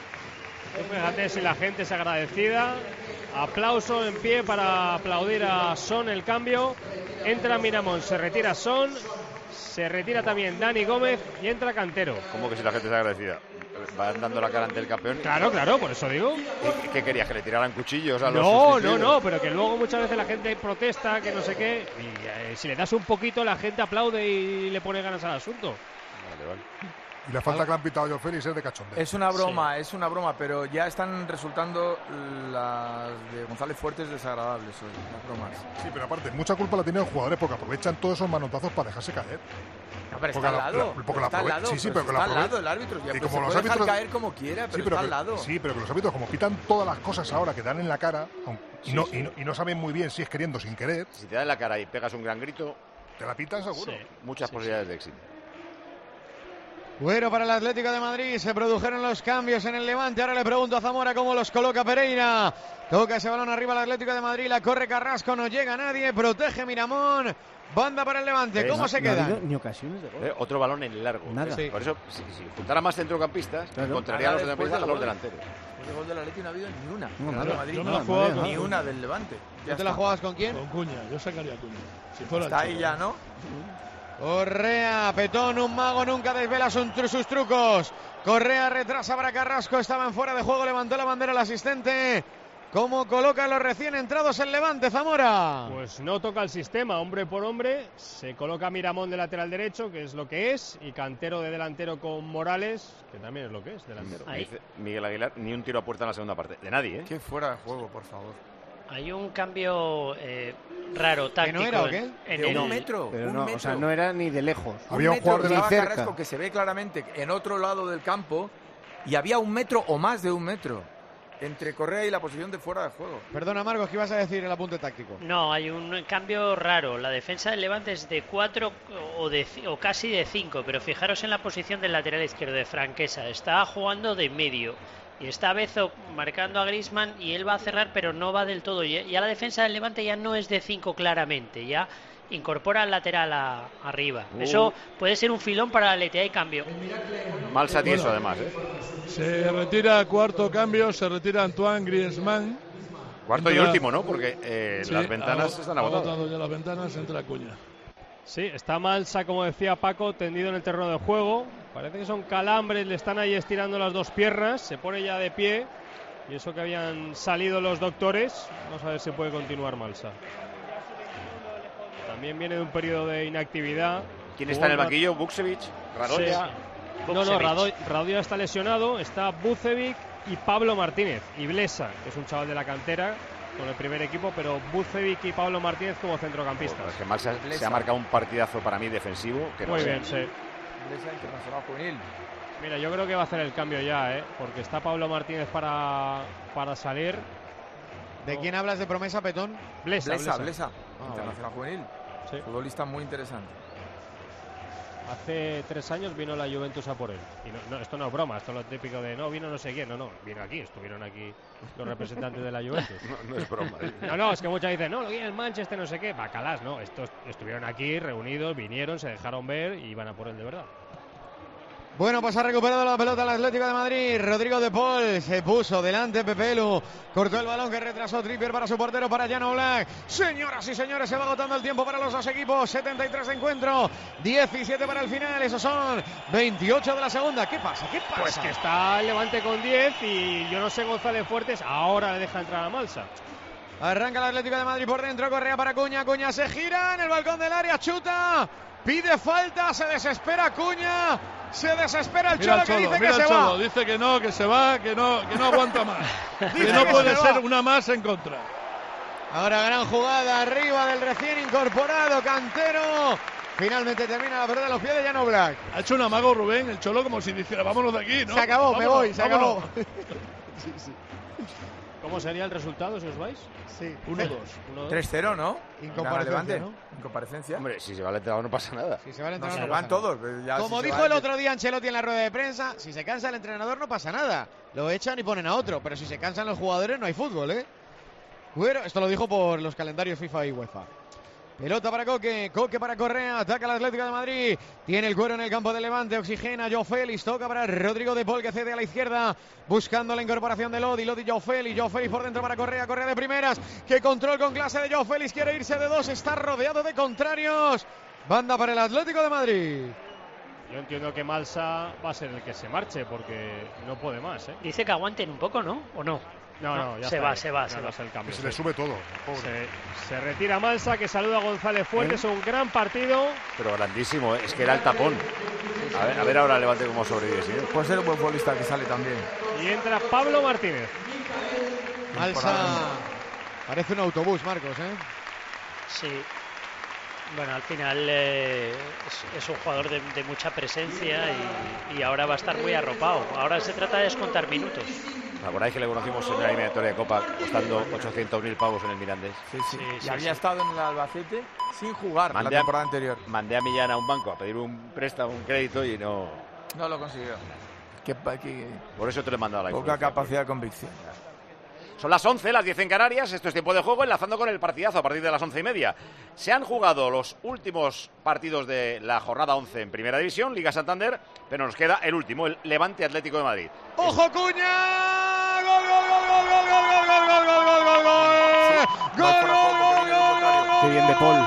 Fíjate si la gente es agradecida. Aplauso en pie para aplaudir a Son el cambio. Entra Miramón, se retira Son, se retira también Dani Gómez y entra Cantero. ¿Cómo que si la gente es agradecida? Van dando la cara ante el campeón. Claro, claro, por eso digo. ¿Qué, qué querías? ¿Que le tiraran cuchillos a los No, no, no, pero que luego muchas veces la gente protesta, que no sé qué. Y eh, si le das un poquito, la gente aplaude y le pone ganas al asunto. Vale, vale. Y la falta que le han pitado a Joao Félix es de cachondeo. Es una broma, sí. es una broma, pero ya están resultando las de González Fuertes desagradables hoy, las bromas. Sí, pero aparte, mucha culpa la tienen los jugadores porque aprovechan todos esos manotazos para dejarse caer. No, pero está al lado. La, porque está al lado, sí, sí, pero pero está al lado el árbitro. Ya, y pues como se los puede árbitros dejar caer como quiera, pero, sí, pero está que, al lado. Sí, pero que los árbitros, como pitan todas las cosas ahora que dan en la cara, y, sí, no, sí. y, no, y no saben muy bien si es queriendo o sin querer. Si te dan en la cara y pegas un gran grito, te la pitan seguro. Sí. Muchas sí, posibilidades sí. de éxito. Bueno, para el Atlético de Madrid se produjeron los cambios en el Levante. Ahora le pregunto a Zamora cómo los coloca Pereira. Toca ese balón arriba al Atlético de Madrid. La corre Carrasco, no llega nadie. Protege Miramón. Banda para el Levante. ¿Cómo no, se no quedan? Ni ocasiones de gol. Eh, otro balón en largo. Nada. Sí. Por eso, si, si juntara más centrocampistas, claro. encontraría a los centrocampistas a los delanteros. Después del gol del Atlético no ha habido ni una. No, no, no, Madrid, yo no, no no, jugado ni con una del Levante. ¿Ya te la jugabas con quién? Con Cuña. Yo sacaría a Cuña. Si fuera Está ahí ya, ¿no? Correa, Petón, un mago nunca desvela sus trucos. Correa retrasa para Carrasco, estaba en fuera de juego, levantó la bandera el asistente. ¿Cómo coloca a los recién entrados el Levante, Zamora? Pues no toca el sistema, hombre por hombre. Se coloca Miramón de lateral derecho, que es lo que es, y Cantero de delantero con Morales, que también es lo que es, delantero. Ahí. Dice Miguel Aguilar, ni un tiro a puerta en la segunda parte. De nadie, ¿eh? Qué fuera de juego, por favor. Hay un cambio eh, raro, táctico. ¿Que no era o qué? En, en de el... un metro. Pero un no, metro. o sea, no era ni de lejos. Había un, un jugador de la cerca. Carrasco que se ve claramente en otro lado del campo y había un metro o más de un metro entre Correa y la posición de fuera de juego. Perdona, Marcos, ¿qué ibas a decir el apunte táctico? No, hay un cambio raro. La defensa del Levante es de cuatro o, de, o casi de cinco, pero fijaros en la posición del lateral izquierdo de Franquesa. Está jugando de medio. Y está Bezo marcando a Griezmann y él va a cerrar, pero no va del todo. Ya la defensa del Levante ya no es de cinco claramente, ya incorpora al lateral a, arriba. Uh. Eso puede ser un filón para la Atleti, hay cambio. Mal satieso bueno, además, ¿eh? Se retira cuarto cambio, se retira Antoine Griezmann. Cuarto entra, y último, ¿no? Porque eh, sí, las ventanas ha, están agotadas. Ha agotado ya las ventanas, entra Cuña. Sí, está Malsa, como decía Paco, tendido en el terreno de juego. Parece que son calambres, le están ahí estirando las dos piernas. Se pone ya de pie. Y eso que habían salido los doctores. Vamos a ver si puede continuar Malsa. También viene de un periodo de inactividad. ¿Quién está en el banquillo? ¿Bucevic? ¿Radoya? Sí. No, no, Radoya, Radoya está lesionado. Está Bucevic y Pablo Martínez. Y Blesa, que es un chaval de la cantera con el primer equipo, pero Bucevic y Pablo Martínez como centrocampistas. Oh, es que Malsa se ha marcado un partidazo para mí defensivo. Que no Muy sé. bien, sí. Internacional juvenil. Mira, yo creo que va a hacer el cambio ya, ¿eh? Porque está Pablo Martínez para, para salir. ¿De quién hablas de promesa, Petón? Blesa, Blesa, Blesa. Blesa. Ah, Internacional vale. juvenil. Sí. Futbolista muy interesante. Hace tres años vino la Juventus a por él. Y no, no, esto no es broma, esto es lo típico de no, vino no sé quién. No, no, vino aquí, estuvieron aquí los representantes de la Juventus. No, no es broma. ¿eh? No, no, es que muchas dicen, no, lo viene el Manchester, no sé qué. Bacalás, no, estos estuvieron aquí reunidos, vinieron, se dejaron ver y iban a por él de verdad. Bueno, pues ha recuperado la pelota el Atlético de Madrid. Rodrigo de Paul se puso delante Pepelu. Cortó el balón que retrasó Trippier para su portero, para Jan Oblak. Señoras y señores, se va agotando el tiempo para los dos equipos. setenta y tres de encuentro, diecisiete para el final. Esos son veintiocho de la segunda. ¿Qué pasa? ¿Qué pasa? Pues que está el Levante con diez y yo no sé González Fuertes. Ahora le deja entrar a Malsa. Arranca el Atlético de Madrid por dentro. Correa para Cuña. Cuña se gira en el balcón del área. Chuta. Pide falta. Se desespera Cuña. Se desespera el Cholo, que dice que se va. Dice que no, que se va, que no, que no aguanta más. Que no puede ser una más en contra. Ahora gran jugada arriba del recién incorporado Cantero. Finalmente termina la pelota a los pies de Jan Oblak. Ha hecho un amago Rubén, el Cholo, como si dijera, vámonos de aquí, ¿no? Se acabó, vámonos, me voy, se vámonos. acabó. Sí, sí. ¿Cómo sería el resultado si os vais? Sí. uno dos. tres cero, ¿no? Incomparecencia, ¿no? Incomparecencia. Hombre, si se va el entrenador no pasa nada. Si se va el No, entrenador, se no van pasa todos. nada. pues ya Como si se dijo va el otro día Ancelotti en la rueda de prensa, si se cansa el entrenador no pasa nada. Lo echan y ponen a otro. Pero si se cansan los jugadores no hay fútbol, ¿eh? Bueno, esto lo dijo por los calendarios FIFA y UEFA. Pelota para Coque, Coque para Correa, ataca el Atlético de Madrid, tiene el cuero en el campo de Levante, oxigena Joao Félix, toca para Rodrigo de Paul que cede a la izquierda, buscando la incorporación de Lodi, Lodi Joao Félix, Joao Félix por dentro para Correa, Correa de primeras, que control con clase de Joao Félix, quiere irse de dos, está rodeado de contrarios, banda para el Atlético de Madrid. Yo entiendo que Malsa va a ser el que se marche porque no puede más, ¿eh? Dice que aguanten un poco, ¿no? ¿O no? No, no, ya se está va, ahí. se va, No, se no va. es el cambio, Que se sí. le sube todo. Pobre. Se, se retira Malsa, que saluda a González Fuertes, un gran partido. Pero grandísimo, ¿eh? Es que era el tapón. A ver, a ver ahora Levante cómo sobrevive, ¿sí? Puede ser un buen futbolista que sale también. Y entra Pablo Martínez. Malsa parece un autobús, Marcos, ¿eh? Sí. Bueno, al final eh, es, es un jugador de, de mucha presencia y, y ahora va a estar muy arropado. Ahora se trata de descontar minutos. ¿Os acordáis que le conocimos en una eliminatoria de Copa costando ochocientos mil pavos en el Mirandés? Sí, sí. Sí, y sí, había sí. estado en el Albacete sin jugar Mandé la a- temporada anterior. Mandé a Millán a un banco a pedir un préstamo, un crédito y no... No lo consiguió. Qué, pa- qué Por eso te lo he mandado a la poca influencia. capacidad de convicción. Son las once, las diez en Canarias, esto es tiempo de juego, enlazando con el partidazo a partir de las once y media. Se han jugado los últimos partidos de la jornada once en Primera División, Liga Santander, pero nos queda el último, el Levante Atlético de Madrid. ¡Ojo, Cuña! ¡Gol, gol, gol, gol, gol, gol, gol, gol, gol, gol, gol, gol, gol! ¡Gol, gol, gol, Qué bien de Paul.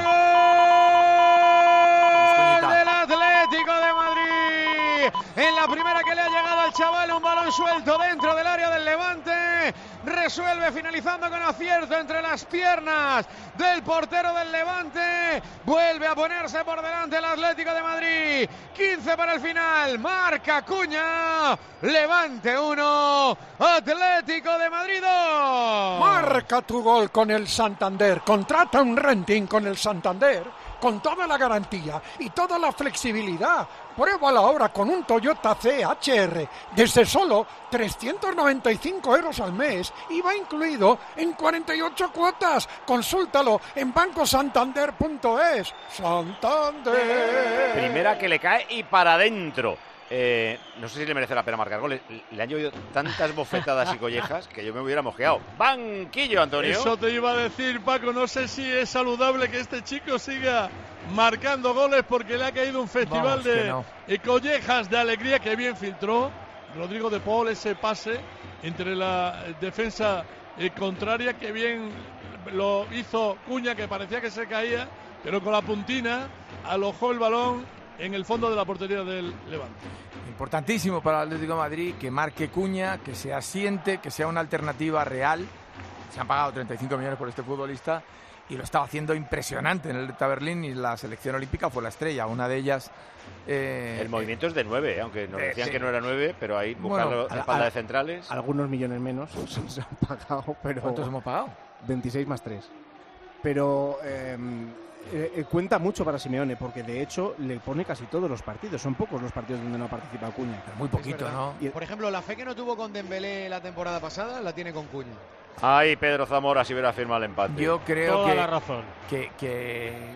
gol del Atlético de Madrid! En la primera que le ha llegado al chaval, un balón suelto dentro del área del Levante. Resuelve finalizando con acierto entre las piernas del portero del Levante. Vuelve a ponerse por delante el Atlético de Madrid. quince para el final. Marca Cuña. Levante uno. Atlético de Madrid dos. Marca tu gol con el Santander. Contrata un renting con el Santander con toda la garantía y toda la flexibilidad. Prueba la obra con un Toyota C H R desde solo trescientos noventa y cinco euros al mes y va incluido en cuarenta y ocho cuotas. Consúltalo en banco santander punto es. Santander. Primera que le cae y para adentro. Eh, no sé si le merece la pena marcar goles. Le han llovido tantas bofetadas y collejas que yo me hubiera mosqueado. Banquillo, Antonio. Eso te iba a decir, Paco. No sé si es saludable que este chico siga marcando goles porque le ha caído un festival Vamos, que de no. eh, collejas de alegría que bien filtró Rodrigo de Paul, ese pase entre la eh, defensa eh, contraria que bien lo hizo Cuña, que parecía que se caía, pero con la puntina alojó el balón en el fondo de la portería del Levante. Importantísimo para el Atlético de Madrid que marque Cuña, que se asiente, que sea una alternativa real. Se han pagado treinta y cinco millones por este futbolista y lo estaba haciendo impresionante en el Hertha Berlín y la selección olímpica fue la estrella, una de ellas. Eh, El movimiento es de nueve, aunque nos eh, decían sí. que no era nueve, pero ahí buscarlo Bueno, a espalda a- de centrales. Algunos millones menos se han pagado, pero... ¿Cuántos hemos pagado? veintiséis más tres. Pero eh, eh, eh, cuenta mucho para Simeone, porque de hecho le pone casi todos los partidos. Son pocos los partidos donde no participa Cuña. Pero muy poquito, ¿no? Y- Por ejemplo, la fe que no tuvo con Dembélé la temporada pasada, la tiene con Cuña. Ay, Pedro Zamora, si hubiera firmado el empate. Yo creo Toda que, la razón. que, que, eh,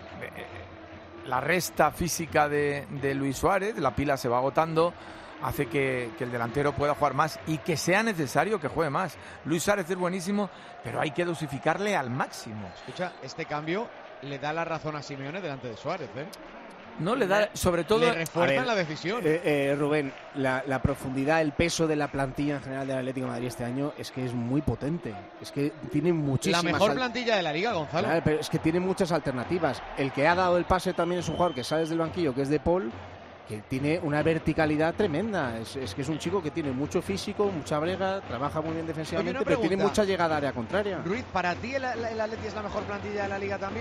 la resta física de, de Luis Suárez, la pila se va agotando, hace que, que el delantero pueda jugar más y que sea necesario que juegue más. Luis Suárez es buenísimo, pero hay que dosificarle al máximo. Escucha, este cambio le da la razón a Simeone delante de Suárez, ¿eh? No le da, sobre todo... Le refuerza A ver, la decisión. Eh, eh, Rubén, la, la profundidad, el peso de la plantilla en general del Atlético de Madrid este año es que es muy potente. Es que tiene La muchísimas... mejor al- plantilla de la liga, Gonzalo. Claro, pero es que tiene muchas alternativas. El que ha dado el pase también es un jugador que sale del banquillo, que es De Paul, que tiene una verticalidad tremenda. Es, es que es un chico que tiene mucho físico, mucha brega, trabaja muy bien defensivamente, Oye, una pero tiene pregunta. mucha llegada a área contraria. Ruiz, ¿para ti el, el Atleti es la mejor plantilla de la liga también?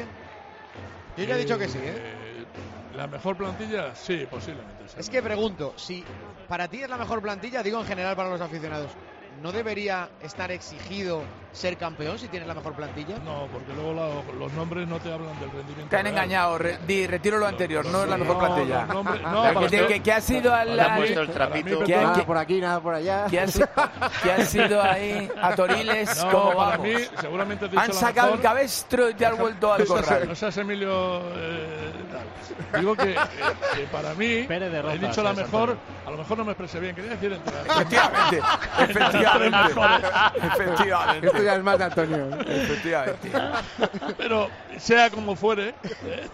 Yo ya he dicho que sí, ¿eh? Eh, La mejor plantilla, sí, posiblemente. sea Es la que mejor. pregunto, si para ti es la mejor plantilla, digo en general para los aficionados, ¿no debería estar exigido ser campeón si tienes la mejor plantilla? No, porque luego la- los nombres no te hablan del rendimiento. Te han real. engañado, re- di, retiro lo anterior, no es la mejor No, plantilla. los nombres- no, Que- para que, mí- que- que ha sido al... Le ha al- puesto el trapito. que, Nada que- por aquí, nada por allá. que ha, si- que ha sido ahí a Toriles No, como para vamos. mí, seguramente te he dicho Han la sacado mejor. el cabestro y te han vuelto al No seas- corral. No seas Emilio. eh, tal. Digo que, eh, que para mí, Pérez de he Rozas, dicho la es mejor, Antonio. a lo mejor no me expresé bien, quería decir entre las- Efectivamente, efectivamente, efectivamente. Esto ya es más de Antonio. Efectivamente. Pero sea como fuere, eh,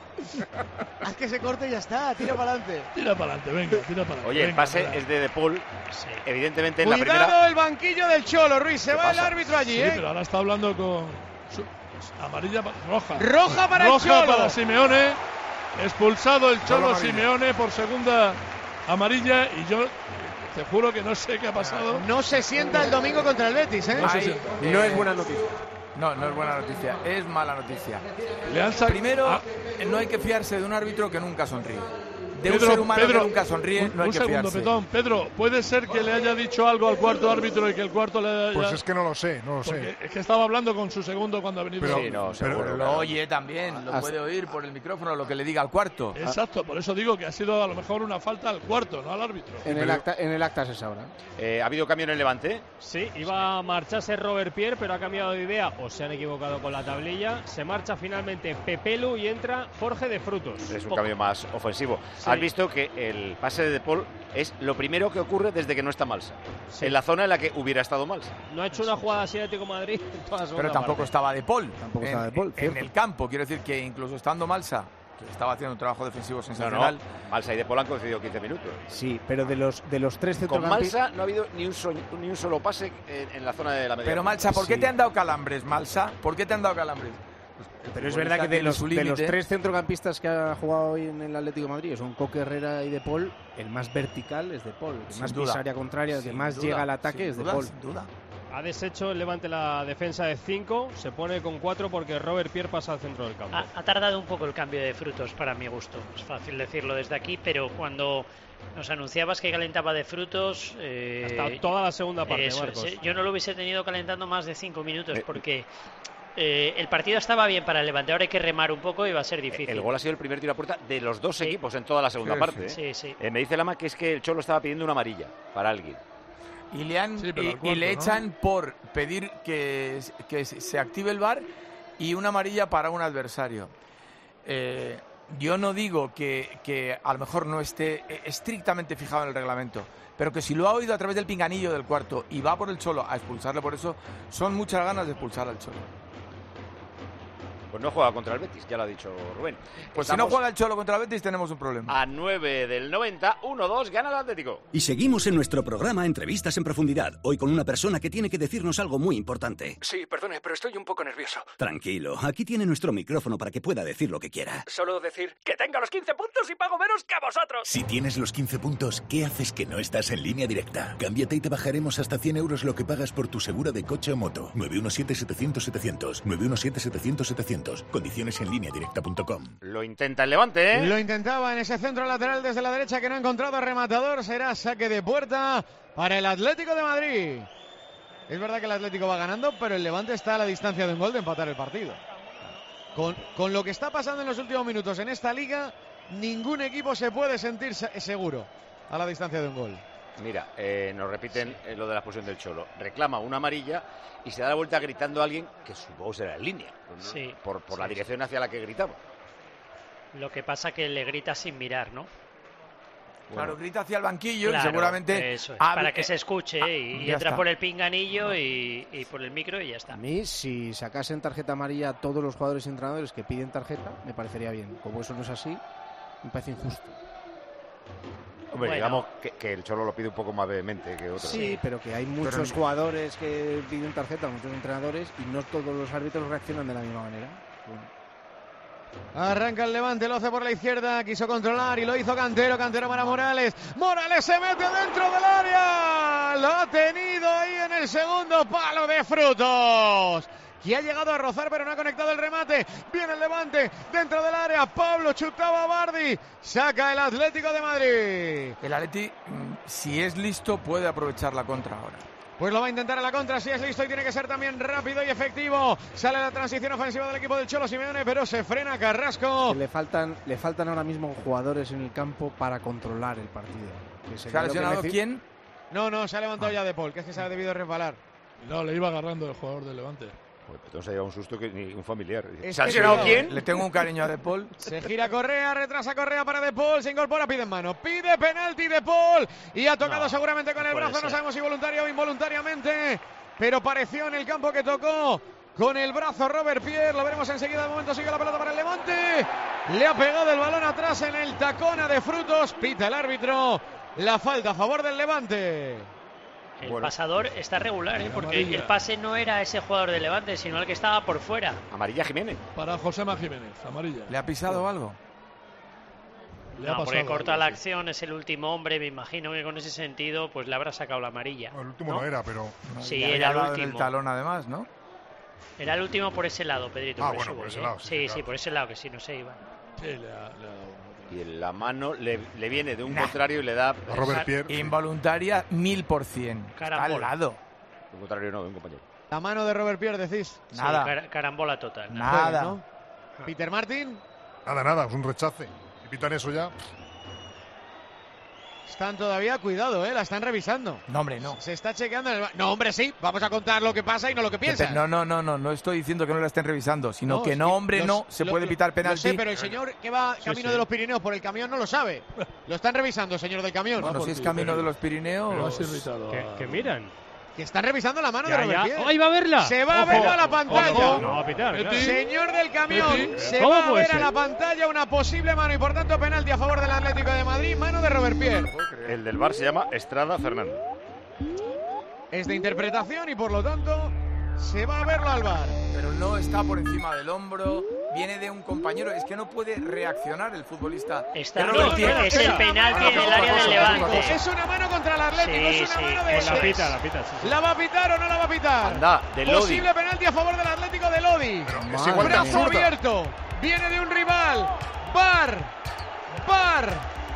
Haz que se corte y ya está, tira para adelante. tira para adelante, venga, tira para adelante. Oye, el venga, pase venga. es de De Paul. Sí. Evidentemente en la Cuidado primera. el banquillo del Cholo, Ruiz, se ¿Qué va pasa? el árbitro allí, Sí, ¿eh? pero ahora está hablando con su- amarilla, pa- roja. Roja para el Roja Cholo. para Simeone. Expulsado el Cholo amarilla. Simeone por segunda amarilla y yo te juro que no sé qué ha pasado. No se sienta el domingo contra el Betis, ¿eh? No sé Ahí, si- No eh, es buena noticia. No, no es buena noticia, es mala noticia. Le han sac- Primero, Ah, eh, no hay que fiarse de un árbitro que nunca sonríe. De Pedro, un ser humano Pedro, que nunca sonríe, un, no hay un que segundo, fiarse. Petón. Pedro, ¿puede ser que le haya dicho algo al cuarto árbitro y que el cuarto le haya... Pues es que no lo sé, no lo sé. Porque es que estaba hablando con su segundo cuando ha venido. Pero- Sí, no, pero- seguro. Pero lo oye también, lo Hasta- puede oír por el micrófono, lo que le diga al cuarto. Exacto, por eso digo que ha sido a lo mejor una falta al cuarto, no al árbitro. En el acta, en el acta se sabrá. Eh, ¿Ha habido cambio en el Levante? Sí, iba a marcharse Robert Pierre, pero ha cambiado de idea o se han equivocado con la tablilla. Se marcha finalmente Pepelu y entra Jorge de Frutos. Es un Poco. cambio más ofensivo. Sí. Has visto que el pase de De Paul es lo primero que ocurre desde que no está Malsa. Sí. En la zona en la que hubiera estado Malsa. No ha hecho una jugada así Atlético de Madrid en toda la segunda Pero tampoco parte. estaba De Paul. Tampoco en, estaba De Paul, en cierto. el campo. Quiero decir que incluso estando Malsa, que estaba haciendo un trabajo defensivo No, no. sensacional. Malsa y De Paul han coincidido quince minutos. Sí, pero de los de los tres Con centrocampistas. Malsa no ha habido ni un, so- ni un solo pase en, en la zona de la media. Pero Malsa, ¿por qué Sí. te han dado calambres, Malsa? ¿Por qué te han dado calambres? Pero es Futbolista verdad que de tiene los, su de los límite. tres centrocampistas que ha jugado hoy en el Atlético de Madrid, son Coque, Herrera y De Paul, el más vertical es De Paul, el que Sin más duda. pisa área contraria, el que Sin más duda, llega al ataque sin es De duda, Paul. sin duda. Ha deshecho el Levante la defensa de cinco, se pone con cuatro porque Robert Pierre pasa al centro del campo. Ha, ha tardado un poco el cambio de frutos para mi gusto. Es fácil decirlo desde aquí, pero cuando nos anunciabas que calentaba de frutos... eh, Hasta toda la segunda parte, eso Marcos. es, eh, yo no lo hubiese tenido calentando más de cinco minutos Eh, porque eh, el partido estaba bien para el Levante. Ahora hay que remar un poco y va a ser difícil. El gol ha sido el primer tiro a puerta de los dos Sí. equipos en toda la segunda Sí, parte. sí. ¿eh? Sí, sí. Eh, me dice Lama que es que el Cholo estaba pidiendo una amarilla para alguien. Y le, han, Sí, pero y, al cuarto, y le ¿no? echan por pedir que, que se active el V A R y una amarilla para un adversario. Eh, yo no digo que, que a lo mejor no esté eh, estrictamente fijado en el reglamento, pero que si lo ha oído a través del pinganillo del cuarto y va por el Cholo a expulsarle por eso, son muchas ganas de expulsar al Cholo. Pues no juega contra el Betis, ya lo ha dicho Rubén. Pues si no Estamos juega el Cholo contra el Betis tenemos un problema. a nueve del noventa, uno dos, gana el Atlético. Y seguimos en nuestro programa Entrevistas en Profundidad, hoy con una persona que tiene que decirnos algo muy importante. Sí, perdone, pero estoy un poco nervioso. Tranquilo, aquí tiene nuestro micrófono para que pueda decir lo que quiera. Solo decir que tenga los quince puntos y pago menos que a vosotros. Si tienes los quince puntos, ¿qué haces que no estás en Línea Directa? Cámbiate y te bajaremos hasta cien euros lo que pagas por tu segura de coche o moto. nueve uno siete, setecientos, setecientos. nueve uno siete, setecientos, setecientos. Condiciones en línea directa punto com. Lo intenta el Levante, ¿eh? Lo intentaba en ese centro lateral desde la derecha que no ha encontrado rematador. Será saque de puerta para el Atlético de Madrid. Es verdad que el Atlético va ganando, pero el Levante está a la distancia de un gol de empatar el partido. Con, con lo que está pasando en los últimos minutos en esta liga, ningún equipo se puede sentir se- seguro a la distancia de un gol. Mira, eh, nos repiten eh, lo de la expulsión del Cholo. Reclama una amarilla y se da la vuelta gritando a alguien que supongo será en línea. ¿no? Sí, por por sí, la dirección hacia la que gritaba. Lo que pasa que le grita sin mirar, ¿no? Claro, grita hacia el banquillo Claro, y seguramente... eso es, hable- para que se escuche ah, y, y ya entra está. por el pinganillo y, y por el micro y ya está. A mí, si sacasen tarjeta amarilla a todos los jugadores y entrenadores que piden tarjeta, me parecería bien. Como eso no es así, Me parece injusto. Hombre, Bueno. digamos que, que el Cholo lo pide un poco más vehemente que otros. Sí, pero que hay muchos Pero- jugadores que piden tarjeta, muchos entrenadores, y no todos los árbitros reaccionan de la misma manera. Bueno. Arranca el Levante, lo hace por la izquierda, quiso controlar y lo hizo Cantero, Cantero para Morales. Morales se mete dentro del área, lo ha tenido ahí en el segundo palo de Frutos, que ha llegado a rozar pero no ha conectado el remate. Viene el Levante dentro del área, Pablo chutaba a Bardi, saca el Atlético de Madrid. El Atleti, mm, si es listo, puede aprovechar la contra ahora. Pues lo va a intentar a la contra, si es listo y tiene que ser también rápido y efectivo. Sale la transición ofensiva del equipo del Cholo Simeone, pero se frena Carrasco. Que le faltan, le faltan ahora mismo jugadores en el campo para controlar el partido. Que ¿Se sería ha lo que lesionado nece- quién? No, no, se ha levantado ya De Paul, que es que se ha debido resbalar. No, le iba agarrando el jugador del Levante. Pues entonces ha llevado un susto que ni un familiar. Es ¿Se ha que lesionado no. quién? Le tengo un cariño a De Paul. Se gira Correa, retrasa Correa para De Paul, se incorpora, pide en mano, pide penalti De Paul y ha tocado No, seguramente con no el puede brazo, no ser. sabemos si voluntario o involuntariamente, pero pareció en el campo que tocó con el brazo Robert Pierre, lo veremos enseguida, de momento sigue la pelota para el Levante, le ha pegado el balón atrás en el tacón a De Frutos, pita el árbitro, la falta a favor del Levante. El Bueno. pasador está regular, ¿eh? Porque Amarilla. el pase no era ese jugador de Levante, sino el que estaba por fuera. Amarilla Jiménez. Para Josema Jiménez, amarilla. ¿Le ha pisado algo? Le ha No, porque pasado corta algo, la sí. acción, es el último hombre, me imagino que con ese sentido pues le habrá sacado la amarilla. El último no, era, pero. Sí, Le era había el dado en el último. talón además, ¿no? Era el último por ese lado, Pedrito. Ah, por bueno, eso por voy, ese ¿eh? lado, sí, Sí, sí, claro. por ese lado, que si no se iba. Sí, le ha, le ha dado. Y en la mano le, le viene de un Nah. contrario y le da. A Robert Pierre. sí. Involuntaria, mil por cien. Está al Carambola. lado. Un contrario no, de un compañero. La mano de Robert Pierre, decís. Nada. Sí, car- carambola total. Nada. ¿no? Peter Martin. Nada, nada, es un rechace. Si pitan eso ya. Están todavía, cuidado, ¿eh? La están revisando. No, hombre, no. Se está chequeando en el... No, hombre, sí. Vamos a contar lo que pasa y no lo que piensa. No, no, no, no, no estoy diciendo que no la estén revisando, sino que es no, hombre, los- no, se lo- puede lo- pitar Lo penalti. sé, pero el señor que va Sí, camino sí. de los Pirineos por el camión no lo sabe. Lo están revisando, señor del camión. Bueno, por si es ti, camino pero- de los Pirineos. Lo has irritado. Que, a- que miran. Que están revisando la mano de Ya, Robert ya. Pierre. ¡Oh, ahí va a verla! Se va a Ojo. ver a la pantalla. Ojo. No va a pitar, Betty. claro. Señor del camión, Betty. se ¿Cómo va a puede ver a ser? la pantalla una posible mano y por tanto penalti a favor del Atlético de Madrid. Mano de Robert Pierre. El del bar se llama Estrada Fernando. Es de interpretación y por lo tanto se va a verlo al VAR. Pero no está por encima del hombro, viene de un compañero, es que no puede reaccionar el futbolista. Está de no, Robert no, Pierre. no, es el no, penalti no, en no, el no, área no, del no, Levante. Es una mano contra el Atlético, Sí, es una sí. mano de Pues la esos. pita, la pita, sí, sí. ¿La va a pitar o no la va a pitar? Anda, de Lodi. Posible penalti a favor del Atlético de Lodi. Es igual de Brazo absurda. abierto. Viene de un rival. Bar. Bar.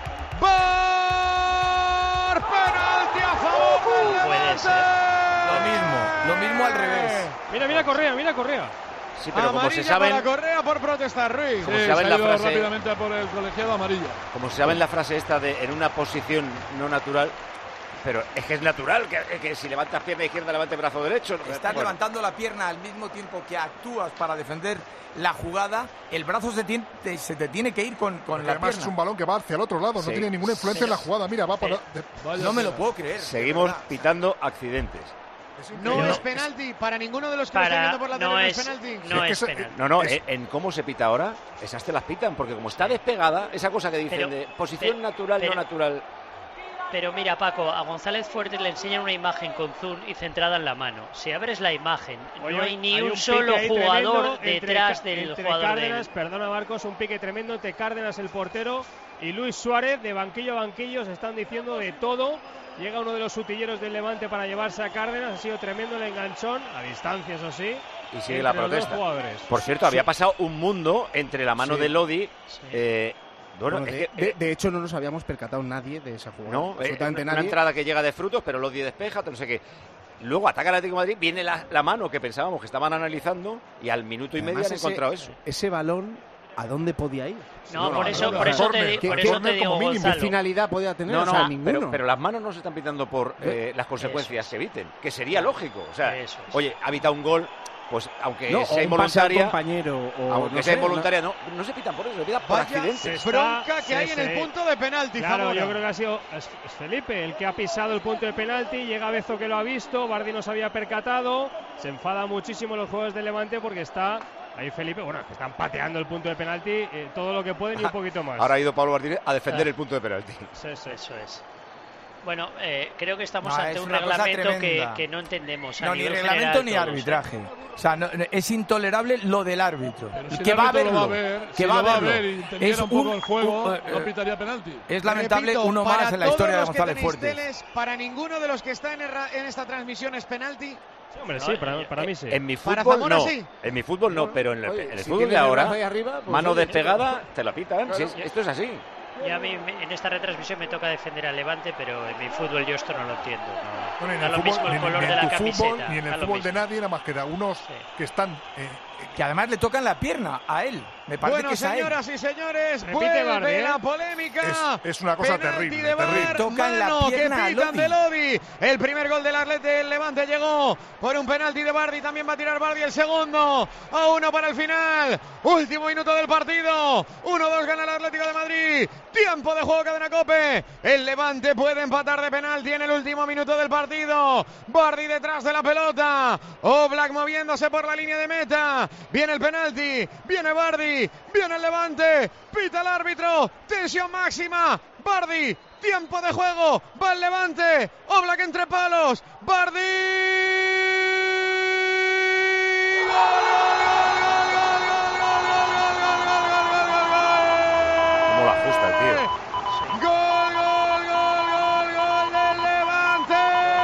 Bar. Penalti a favor del Puede Levante. ser. Lo mismo, lo mismo al revés. Mira, mira Correa, mira Correa. Sí, pero como se Amarilla saben, para Correa por protestar, Ruiz. Como Sí, se sabe se en ha la ido frase- rápidamente por el colegiado amarilla. como se sabe en la frase esta de en una posición no natural, pero es que es natural que, que si levantas pierna izquierda levante brazo derecho. Estás Bueno, levantando la pierna al mismo tiempo que actúas para defender la jugada, el brazo se, tiene- te, se te tiene que ir con, con Porque la además pierna. es un balón que va hacia el otro lado, Sí. no tiene ninguna influencia en la jugada. Mira, va para. de- Vaya No me tela. lo puedo creer. de Seguimos verdad. pitando accidentes. es No increíble. es penalti para ninguno de los que lo están Para, viendo por la tele. no No es, es penalti. no Es es que se- penalti. No, no, Es- en, en cómo se pita ahora, esas te las pitan, porque como está despegada, esa cosa que dicen Pero- de posición pero- natural, pero- no natural. Pero mira, Paco, a González Fuertes le enseñan una imagen con zoom y centrada en la mano. Si abres la imagen, Oye, no hay ni hay un, pique solo ahí jugador tremendo entre detrás Ca- del entre jugador del... Cárdenas, perdona Marcos, un pique tremendo entre Cárdenas, el portero, y Luis Suárez, de banquillo a banquillo, se están diciendo de todo. Llega uno de los utilleros del Levante para llevarse a Cárdenas, ha sido tremendo el enganchón, a distancia, eso sí. Y sigue entre la los dos protesta. jugadores. Por cierto, había pasado un mundo entre la mano Sí. de Lodi. Sí. eh, bueno, Bueno, es de, que, de- eh, de hecho, no nos habíamos percatado nadie de esa jugada. no, eh, absolutamente una, una nadie. entrada que llega de Frutos, pero Lodi despeja, no sé qué. Luego ataca el Atlético de Madrid, viene la, la mano que pensábamos que estaban analizando y al minuto y medio Además, han ese- encontrado eso. Ese balón, ¿a dónde podía ir? No, No, por no, eso, no, por no, eso córner, te, que- por que eso córner te digo, como mínimo. ¿Qué Gonzalo. finalidad podía tener? No, o no, sea, pero, ninguno. pero las manos no se están pitando por eh, las consecuencias que eviten, que sería lógico. O sea, Eso es. oye, ha evitado un gol, pues aunque No, o sea un pase al involuntaria, compañero, o aunque no sea sé, involuntaria, no, no se pitan por eso, se pitan por Vaya accidentes. Se bronca está- que hay se- en el se- punto de penalti, Claro, Zamora. yo creo que ha sido es- es Felipe el que ha pisado el punto de penalti, llega Bezo que lo ha visto, Bardi no se había percatado, se enfada muchísimo los jugadores de Levante porque está Ahí Felipe, bueno, que están pateando el punto de penalti eh, todo lo que pueden y un poquito más. Ahora ha ido Pablo Martínez a defender Ah. el punto de penalti. Sí, sí, eso es. Bueno, eh, creo que estamos No, ante es un una cosa reglamento que, tremenda. que no entendemos. A No, ni nivel reglamento general ni todos, ¿eh? arbitraje. O sea, no- es intolerable lo del árbitro. Pero y si que el va a árbitro verlo. lo va a ver, que si va lo a va a verlo. ver y entendiera Es un poco un- el juego, un- no pitaría penalti. Es lamentable Repito, uno para más en la todos historia de los que González tenéis Fuertes. teles, para ninguno de los que está en, erra- en esta transmisión es penalti. Sí, hombre, sí, para, para mí sí. En mi Para fútbol Zamora no. sí. En mi fútbol no, pero en el, Oye, en el si fútbol tiene de el ahora, brazo ahí arriba, pues mano oye, despegada, te la pitan. Claro. Sí, esto es así. Y a mí me- en esta retransmisión me toca defender al Levante, pero en mi fútbol yo esto no lo entiendo. No. Bueno, ni en Da el lo fútbol, mismo ni el en- color ni de en la tu fútbol, camiseta. ni en da el lo fútbol de mismo. nadie, nada más que de unos que están... eh, Que además le tocan la pierna a él. Me parece Bueno, que es a él. señoras y señores, Repite, vuelve Bardi, ¿eh? la polémica. Es- es una cosa Penalti terrible, de terrible. Var, Tocan la mano pierna que a pitan Lodi. de Lodi. El primer gol del Atleti del Levante llegó por un penalti de Bardi. También va a tirar Bardi el segundo. A uno para el final. Último minuto del partido. uno dos gana el Atlético de Madrid. Tiempo de juego, Cadena COPE. El Levante puede empatar de penalti en el último minuto del partido. Bardi detrás de la pelota. Oblak moviéndose por la línea de meta. Viene el penalti. Viene Bardi. Viene el Levante. Pita el árbitro. Tensión máxima. Bardi. Tiempo de juego. Va el Levante. Oblak entre palos. Bardi. Cómo la ajusta el tío. Gol, gol, gol, gol, gol del Levante.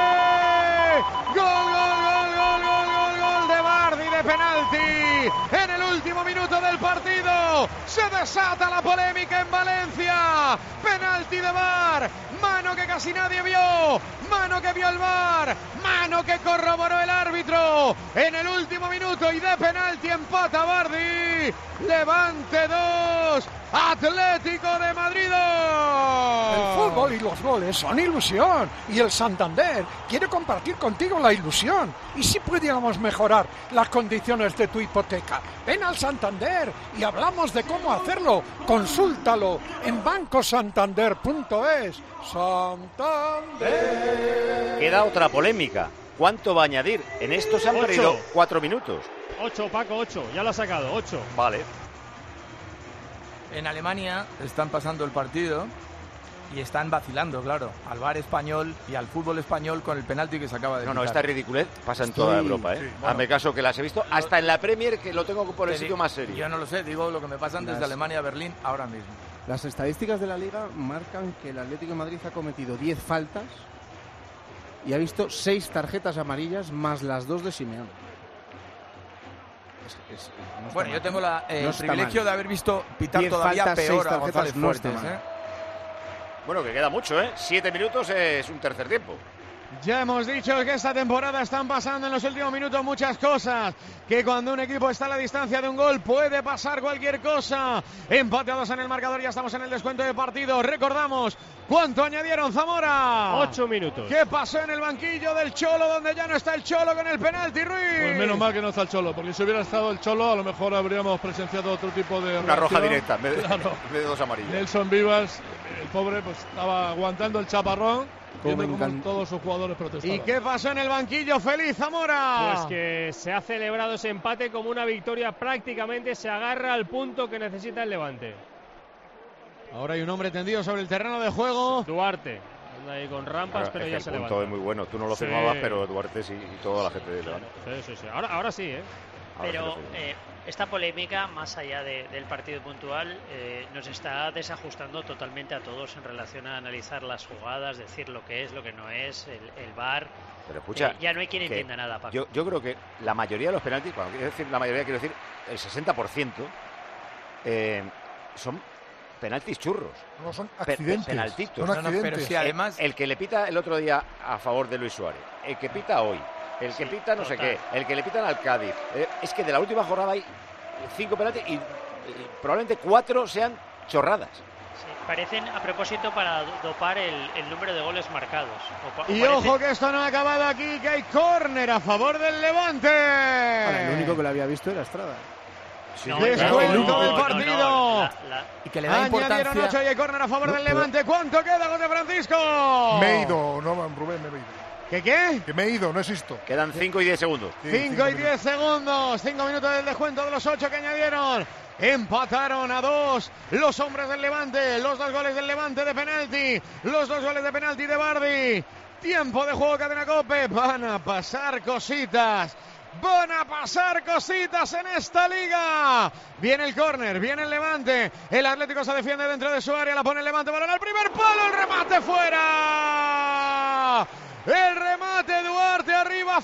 Gol, gol, gol, gol, gol, gol, gol de Bardi de penalti. En el último minuto del partido se desata la polémica en Valencia. Penalti de V A R. Mano que casi nadie vio. Mano que vio el V A R. Mano que corroboró el árbitro. En el último minuto y de penalti empata Bardi. Levante dos. Atlético de Madrid. El fútbol y los goles son ilusión y el Santander quiere compartir contigo la ilusión. Y si pudiéramos mejorar las condiciones de tu hipoteca, ven al Santander y hablamos de cómo hacerlo. Consúltalo en banco santander punto es. Santander. Queda otra polémica. ¿Cuánto va a añadir? En esto se han Ocho. perdido cuatro minutos. Ocho, Paco, ocho. Ya lo ha sacado, ocho. Vale. En Alemania están pasando el partido y están vacilando, claro, al V A R español y al fútbol español con el penalti que se acaba de No, no, pitar. esta ridiculez pasa en toda Sí, Europa, ¿eh? sí, bueno. Hazme caso que las he visto hasta en la Premier, que lo tengo por el Te sitio di- más serio. Yo no lo sé, digo lo que me pasa desde Las- Alemania a Berlín ahora mismo. Las estadísticas de la Liga marcan que el Atlético de Madrid ha cometido diez faltas y ha visto seis tarjetas amarillas más las dos de Simeone. Es- es- no está Bueno, mal, yo tengo ¿eh? la- eh, No el está privilegio mal. de haber visto pitar Diez todavía faltas, seis peor a tarjetas, González no está Fuertes. mal. ¿eh? Bueno, que queda mucho, ¿eh? Siete minutos es un tercer tiempo. Ya hemos dicho que esta temporada están pasando en los últimos minutos muchas cosas, que cuando un equipo está a la distancia de un gol puede pasar cualquier cosa. Empateados en el marcador, ya estamos en el descuento de partido. Recordamos cuánto añadieron, Zamora. Ocho minutos. ¿Qué pasó en el banquillo del Cholo, donde ya no está el Cholo con el penalti, Ruiz? Pues menos mal que no está el Cholo, porque si hubiera estado el Cholo a lo mejor habríamos presenciado otro tipo de Una roja reacción. directa, en vez de, Claro. en vez de dos amarillas. Nelson Vivas, el pobre, pues estaba aguantando el chaparrón, Cómo viendo me cómo encan- todos sus jugadores protestaban. ¿Y qué pasó en el banquillo, Feliz Zamora? Pues que se ha celebrado ese empate como una victoria, prácticamente se agarra al punto que necesita el Levante. Ahora hay un hombre tendido sobre el terreno de juego. Duarte, anda ahí con rampas, Ahora, pero es ya que se el levanta. punto es muy bueno. Tú no lo Sí. firmabas, pero Duarte sí y toda la gente de Levante. Sí, sí, sí. Ahora, ahora sí, ¿eh? Ahora Pero sí lo firmo. eh, esta polémica, más allá de- del partido puntual, eh, nos está desajustando totalmente a todos en relación a analizar las jugadas, decir lo que es, lo que no es, el, el V A R. Pero escucha, Eh, ya no hay quien que entienda nada, Paco. Yo, yo creo que la mayoría de los penaltis, cuando quiero decir la mayoría, quiero decir el sesenta por ciento, eh, son penaltis churros. No, son Pe- accidentes. penaltitos. Son No, no, pero accidentes. si además- El, el que le pita el otro día a favor de Luis Suárez, el que pita hoy, el que Sí, pita no sé total. qué, el que le pitan al Cádiz. Eh, es que de la última jornada hay cinco penaltis y, y probablemente cuatro sean chorradas. Sí, parecen a propósito para do- dopar el, el número de goles marcados. O pa- o Y parece- ojo que esto no ha acabado aquí, que hay córner a favor del Levante. Ahora, el único que lo había visto era Estrada. No, Descuento no, del no, partido. no, la- la- Y que le da Añadieron importancia. ocho y hay córner a favor No, del pero- Levante. ¿Cuánto queda, José Francisco? Me he ido, no, Rubén, me he ido. ¿Qué qué? Que me he ido, no existo. Quedan cinco y diez segundos. cinco y diez segundos. cinco minutos del descuento de los ocho que añadieron. Empataron a dos los hombres del Levante. Los dos goles del Levante de penalti. Los dos goles de penalti de Bardi. Tiempo de juego, Cadena COPE. Van a pasar cositas. Van a pasar cositas en esta liga. Viene el córner, viene el Levante. El Atlético se defiende dentro de su área. La pone el Levante, balón al primer palo. El remate fuera. El remate, Duarte, arriba,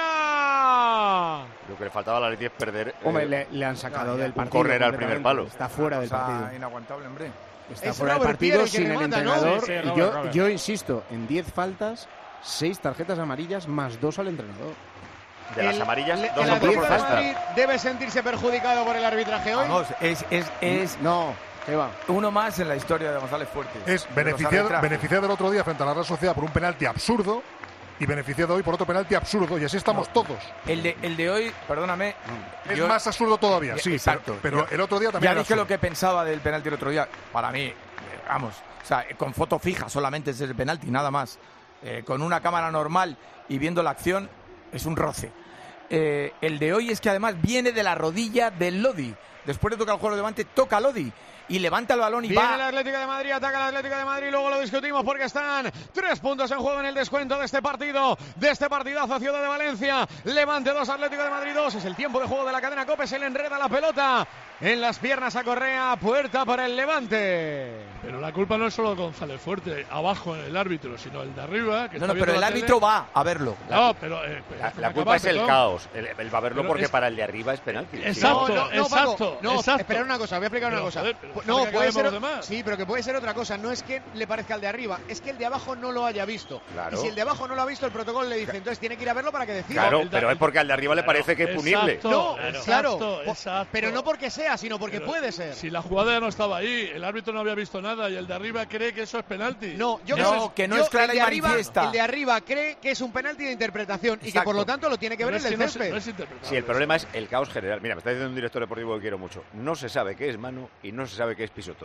fuera. Lo que le faltaba a la Leti es perder. Hombre, eh, le, le han sacado del un partido. córner al primer palo. Está fuera del Cosa partido. inaguantable, hombre. Está Es fuera del Robert Pierre partido el que sin el remata, ¿no? entrenador. Sí, sí, y Robert, yo, Robert. yo insisto, en diez faltas, seis tarjetas amarillas más dos al entrenador. De las El- amarillas, el- dos el son por Atlético de falta. Madrid debe sentirse perjudicado por el arbitraje hoy. Vamos, es, es, es no, ¿qué va? Uno más en la historia de González Fuertes. Es De los beneficiado, arbitrajes. beneficiado el otro día frente a la Real Sociedad por un penalti absurdo y beneficiado hoy por otro penalti absurdo. Y así estamos todos. El de, el de hoy, perdóname. Es yo- más absurdo todavía, sí, Exacto. pero, pero Yo el otro día también Ya era dije absurdo. lo que pensaba del penalti el otro día. Para mí, eh, vamos, o sea, con foto fija solamente es el penalti, nada más. Eh, con una cámara normal y viendo la acción, es un roce. Eh, el de hoy es que además viene de la rodilla del Lodi. Después de tocar el juego de Levante, toca a Lodi y levanta el balón y Viene va. el Atlético de Madrid, ataca el Atlético de Madrid, luego lo discutimos porque están tres puntos en juego en el descuento de este partido, de este partidazo Ciudad de Valencia. Levante dos, Atlético de Madrid dos, es el tiempo de juego de la cadena COPE, se le enreda la pelota en las piernas a Correa, puerta para el Levante. Pero la culpa no es solo de González Fuerte, abajo el árbitro, sino el de arriba. Que No, está no, pero viendo el la árbitro tele. va a verlo. No, pero. eh, La, déjame la culpa acabar, es el perdón. caos. Él, él va a verlo Pero porque es- para el de arriba es penalti. Exacto, No, no, no, exacto, Paco, no, exacto. esperad una cosa, voy a explicar una Pero, cosa. joder, pero Pu- déjame no, que puede acabemos ser, los demás. sí, pero que puede ser otra cosa. No es que le parezca al de arriba, es que el de abajo no lo haya visto. Claro. Y si el de abajo no lo ha visto, el protocolo le dice, entonces tiene que ir a verlo para que decida. Claro, pero es porque al de arriba le parece que es punible. No, Exacto, claro, exacto, po- exacto. pero no porque sea, sino porque Pero puede ser. Si la jugada ya no estaba ahí, el árbitro no había visto nada y el de arriba cree que eso es penalti. No, yo No, creo que no yo- es clara el y de arriba, manifiesta. El de arriba cree que es un penalti de interpretación y que Exacto. por lo tanto lo tiene que ver Pero el es del que no es- césped. no es interpretable. Sí, el problema es el caos general. Mira, me está diciendo un director deportivo que quiero mucho. No se sabe qué es mano y no se sabe qué es pisotón.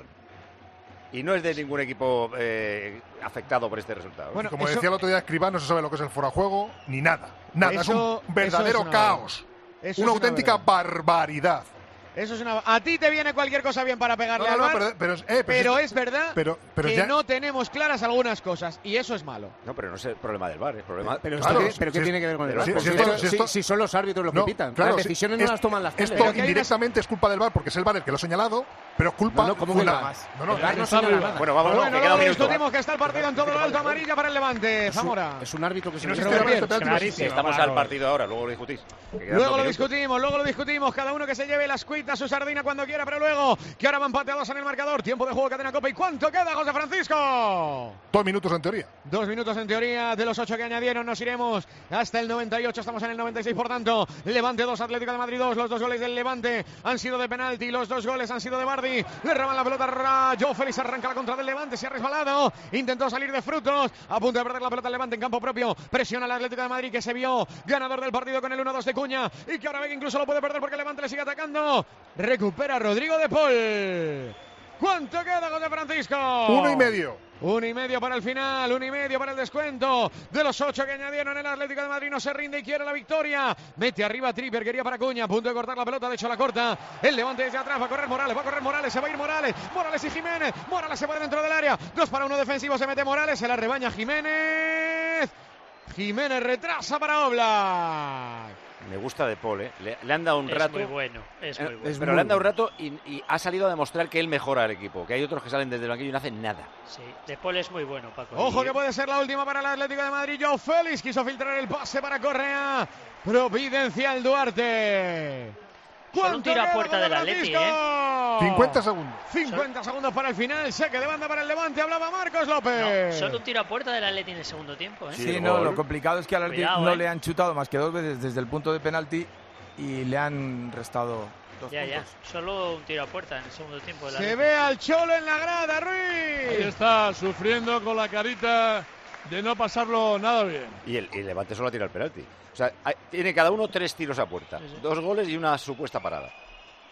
Y no es de ningún equipo eh, afectado por este resultado. Y como decía el otro día Escribá, no se sabe lo que es el fuerajuego ni nada. Nada, Eso- es un verdadero eso es una caos. verdad. Eso Una es una auténtica barbaridad. Eso es una... A ti te viene cualquier cosa bien para pegarle No, no, al no, VAR, pero- pero es- eh, pero pero es- es verdad pero- pero que ya- no tenemos claras algunas cosas y eso es malo. No, pero no es el problema del VAR, es problema. Pero, Claro, esto qué, pero ¿qué si- tiene que ver con el pero VAR? si- Porque si esto- esto- si si- esto- si son los árbitros los No, que pitan. claro, las sí, decisiones no es- las toman las teles. Esto indirectamente es culpa del VAR porque es el VAR el que lo ha señalado, pero es culpa No, no, ¿cómo que funda- no? No, no, El VAR no está señala arriba. nada. Bueno, vamos, Bueno, que queda luego un minuto. discutimos que está el partido en todo lo alto, amarilla para el Levante. Zamora. Es un árbitro que se no lo existe lleva el bien. respeto al Si Clarísimo, estamos al partido ahora, luego lo discutís. Que quedan dos Luego lo minutos. discutimos, luego lo discutimos. Cada uno que se lleve las cuitas, su sardina cuando quiera, pero luego que ahora van pateados en el marcador. Tiempo de juego, cadena Copa. ¿Y cuánto queda, José Francisco? Dos minutos en teoría. Dos minutos en teoría, de los ocho que añadieron, nos iremos hasta el noventa y ocho, estamos en el noventa y seis, por tanto, Levante dos, Atlético de Madrid dos, los dos goles del Levante han sido de penalti, los dos goles han sido de Bardi, le roban la pelota a Joe Félix, arranca la contra del Levante, se ha resbalado, intentó salir de Frutos, a punto de perder la pelota el Levante en campo propio, presiona al Atlético de Madrid que se vio ganador del partido con el uno dos de Cuña y que ahora ve que incluso lo puede perder porque el Levante le sigue atacando, recupera Rodrigo de Paul. ¿Cuánto queda, José Francisco? Uno y medio. Uno y medio para el final, uno y medio para el descuento. De los ocho que añadieron, el Atlético de Madrid no se rinde y quiere la victoria. Mete arriba Tripper, quería para Cuña, a punto de cortar la pelota, de hecho la corta. El Levante desde atrás, va a correr Morales, va a correr Morales, se va a ir Morales. Morales y Jiménez, Morales se pone dentro del área. Dos para uno defensivo, se mete Morales, se la rebaña Jiménez. Jiménez retrasa para Oblak. Me gusta De Paul, ¿eh? Le, le han dado un Es rato. muy bueno, es Eh, muy bueno. Pero le han dado un rato y, y ha salido a demostrar que él mejora al equipo. Que hay otros que salen desde el banquillo y no hacen nada. Sí, De Paul es muy bueno, Paco. Ojo que puede ser la última para el Atlético de Madrid. Joe Félix quiso filtrar el pase para Correa. Providencial Duarte. Solo un tiro a puerta del Atleti, ¿eh? cincuenta segundos. cincuenta segundos para el final. Saque de banda para el Levante. Hablaba Marcos López. No, solo un tiro a puerta del Atleti en el segundo tiempo, ¿eh? Sí, no, lo complicado es que al Atleti Cuidado, no eh. le han chutado más que dos veces desde el punto de penalti y le han restado dos Ya, ya. puntos. Solo un tiro a puerta en el segundo tiempo. del Se Atleti. ve al Cholo en la grada, Ahí Ruiz. está, sufriendo con la carita de no pasarlo nada bien. Y el, y el Levante solo tira el penalti. O sea, hay- tiene cada uno tres tiros a puerta. Dos goles y una supuesta parada.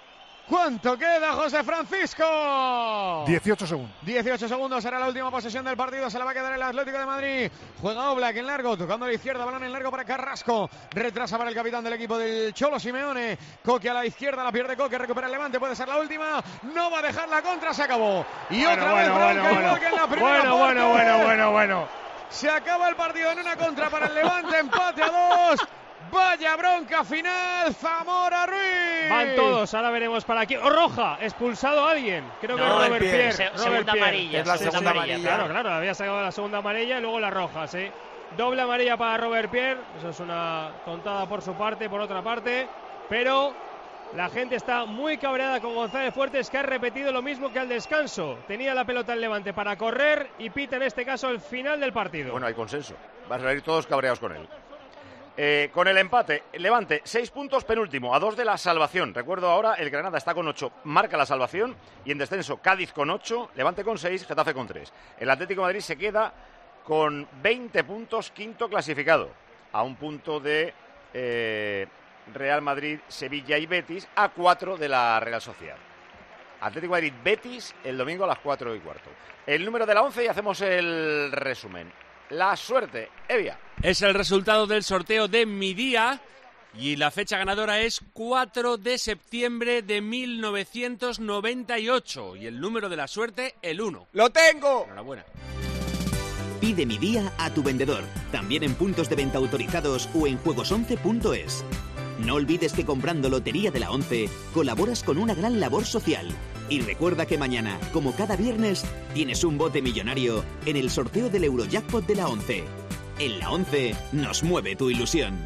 ¿Cuánto queda, José Francisco? dieciocho segundos. dieciocho segundos será la última posesión del partido. Se la va a quedar el Atlético de Madrid. Juega Oblak en largo, tocando a la izquierda. Balón en largo para Carrasco. Retrasa para el capitán del equipo del Cholo Simeone. Coque a la izquierda, la pierde Coque. Recupera el Levante. Puede ser la última. No va a dejar la contra. Se acabó. Y bueno, otra bueno, vez bronca bueno, y bueno. Coque en la primera Bueno, parte. bueno, bueno, bueno, bueno. Se acaba el partido en una contra para el Levante. Empate a dos. Vaya bronca final, Zamora Ruiz. Van todos, ahora veremos para quién. ¡Oh, roja! Expulsado a alguien. Creo que No, Robert Pierre. Pierre. Se- Robert segunda Pierre. amarilla, Es la segunda segunda amarilla, amarilla. Claro, claro, había sacado la segunda amarilla y luego la roja, sí. Doble amarilla para Robert Pierre. Eso es una tontada por su parte, por otra parte. Pero la gente está muy cabreada con González Fuertes, que ha repetido lo mismo que al descanso. Tenía la pelota el Levante para correr y pita en este caso el final del partido. Bueno, hay consenso. Van a salir todos cabreados con él. Eh, con el empate, Levante, seis puntos, penúltimo, a dos de la salvación. Recuerdo ahora, el Granada está con ocho, marca la salvación. Y en descenso, Cádiz con ocho, Levante con seis, Getafe con tres. El Atlético de Madrid se queda con veinte puntos, quinto clasificado. A un punto de eh, Real Madrid, Sevilla y Betis, a cuatro de la Real Sociedad. Atlético de Madrid, Betis, el domingo a las cuatro y cuarto. El número de la once y hacemos el resumen. La suerte, Evia. Es el resultado del sorteo de mi día y la fecha ganadora es cuatro de septiembre de mil novecientos noventa y ocho y el número de la suerte, el uno. ¡Lo tengo! Enhorabuena. Pide mi día a tu vendedor, también en puntos de venta autorizados o en juegos once punto es. No olvides que comprando Lotería de la once colaboras con una gran labor social. Y recuerda que mañana, como cada viernes, tienes un bote millonario en el sorteo del Eurojackpot de la once. En la once nos mueve tu ilusión.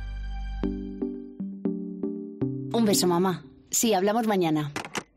Un beso, mamá. Sí, hablamos mañana.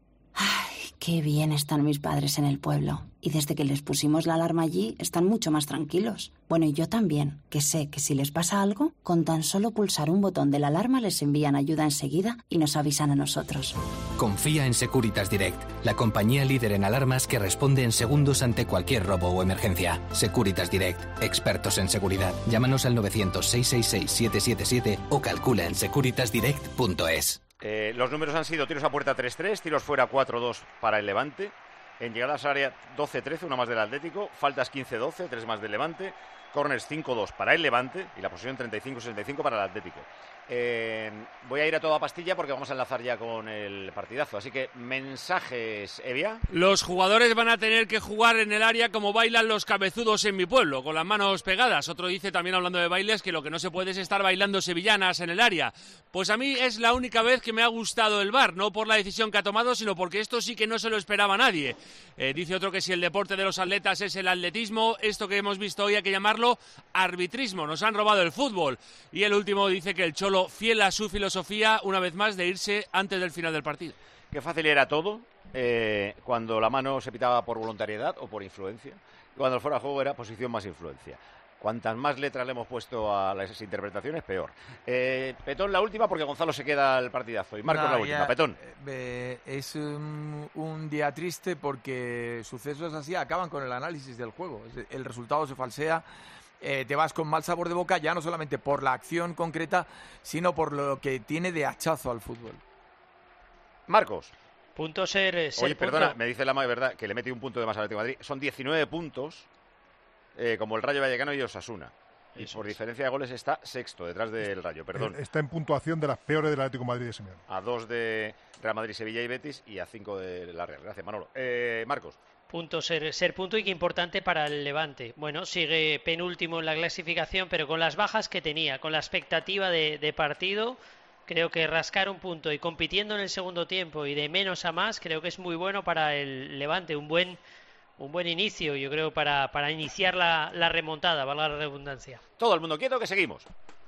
Ay, qué bien están mis padres en el pueblo. Y desde que les pusimos la alarma allí, están mucho más tranquilos. Bueno, y yo también, que sé que si les pasa algo, con tan solo pulsar un botón de la alarma les envían ayuda enseguida y nos avisan a nosotros. Confía en Securitas Direct, la compañía líder en alarmas que responde en segundos ante cualquier robo o emergencia. Securitas Direct, expertos en seguridad. Llámanos al novecientos, seiscientos sesenta y seis, siete siete siete o calcula en securitas direct punto es. Eh, los números han sido tiros a puerta tres tres, tiros fuera cuatro dos para el Levante. En llegadas al área doce trece, una más del Atlético. Faltas quince doce, tres más del Levante. Corners cinco dos para el Levante. Y la posesión treinta y cinco sesenta y cinco para el Atlético. Eh, voy a ir a toda pastilla porque vamos a enlazar ya con el partidazo. Así que mensajes, Evia. Los jugadores van a tener que jugar en el área como bailan los cabezudos en mi pueblo, con las manos pegadas. Otro dice también, hablando de bailes, que lo que no se puede es estar bailando sevillanas en el área. Pues a mí es la única vez que me ha gustado el V A R, no por la decisión que ha tomado, sino porque esto sí que no se lo esperaba nadie. Eh, dice otro que si el deporte de los atletas es el atletismo, esto que hemos visto hoy hay que llamarlo arbitrismo. Nos han robado el fútbol. Y el último dice que el Cholo, fiel a su filosofía, una vez más, de irse antes del final del partido. Qué fácil era todo eh, cuando la mano se pitaba por voluntariedad o por influencia. Y cuando el fuera de juego era posición más influencia. Cuantas más letras le hemos puesto a las interpretaciones, peor. Eh, Petón, la última, porque Gonzalo se queda al partidazo. Y Marcos, Nah, la última. ya, Petón. eh, es un, un día triste porque sucesos así acaban con el análisis del juego. El resultado se falsea. Eh, te vas con mal sabor de boca, ya no solamente por la acción concreta, sino por lo que tiene de hachazo al fútbol. Marcos. Punto ser, ser Oye, punto. perdona, me dice la de verdad que le mete un punto de más al Atlético de Madrid. Son diecinueve puntos, eh, como el Rayo Vallecano y Osasuna. Y por diferencia de goles está sexto, detrás del Rayo, perdón. Está en puntuación de las peores del Atlético de Madrid de Simeone. A dos de Real Madrid, Sevilla y Betis y a cinco de la Real. Gracias, Manolo. Eh, Marcos. Punto ser, ser punto y que importante para el Levante. Bueno, sigue penúltimo en la clasificación, pero con las bajas que tenía, con la expectativa de, de partido, creo que rascar un punto y compitiendo en el segundo tiempo y de menos a más, creo que es muy bueno para el Levante, un buen, un buen inicio, yo creo, para, para iniciar la, la remontada, valga la redundancia. Todo el mundo quieto, que seguimos.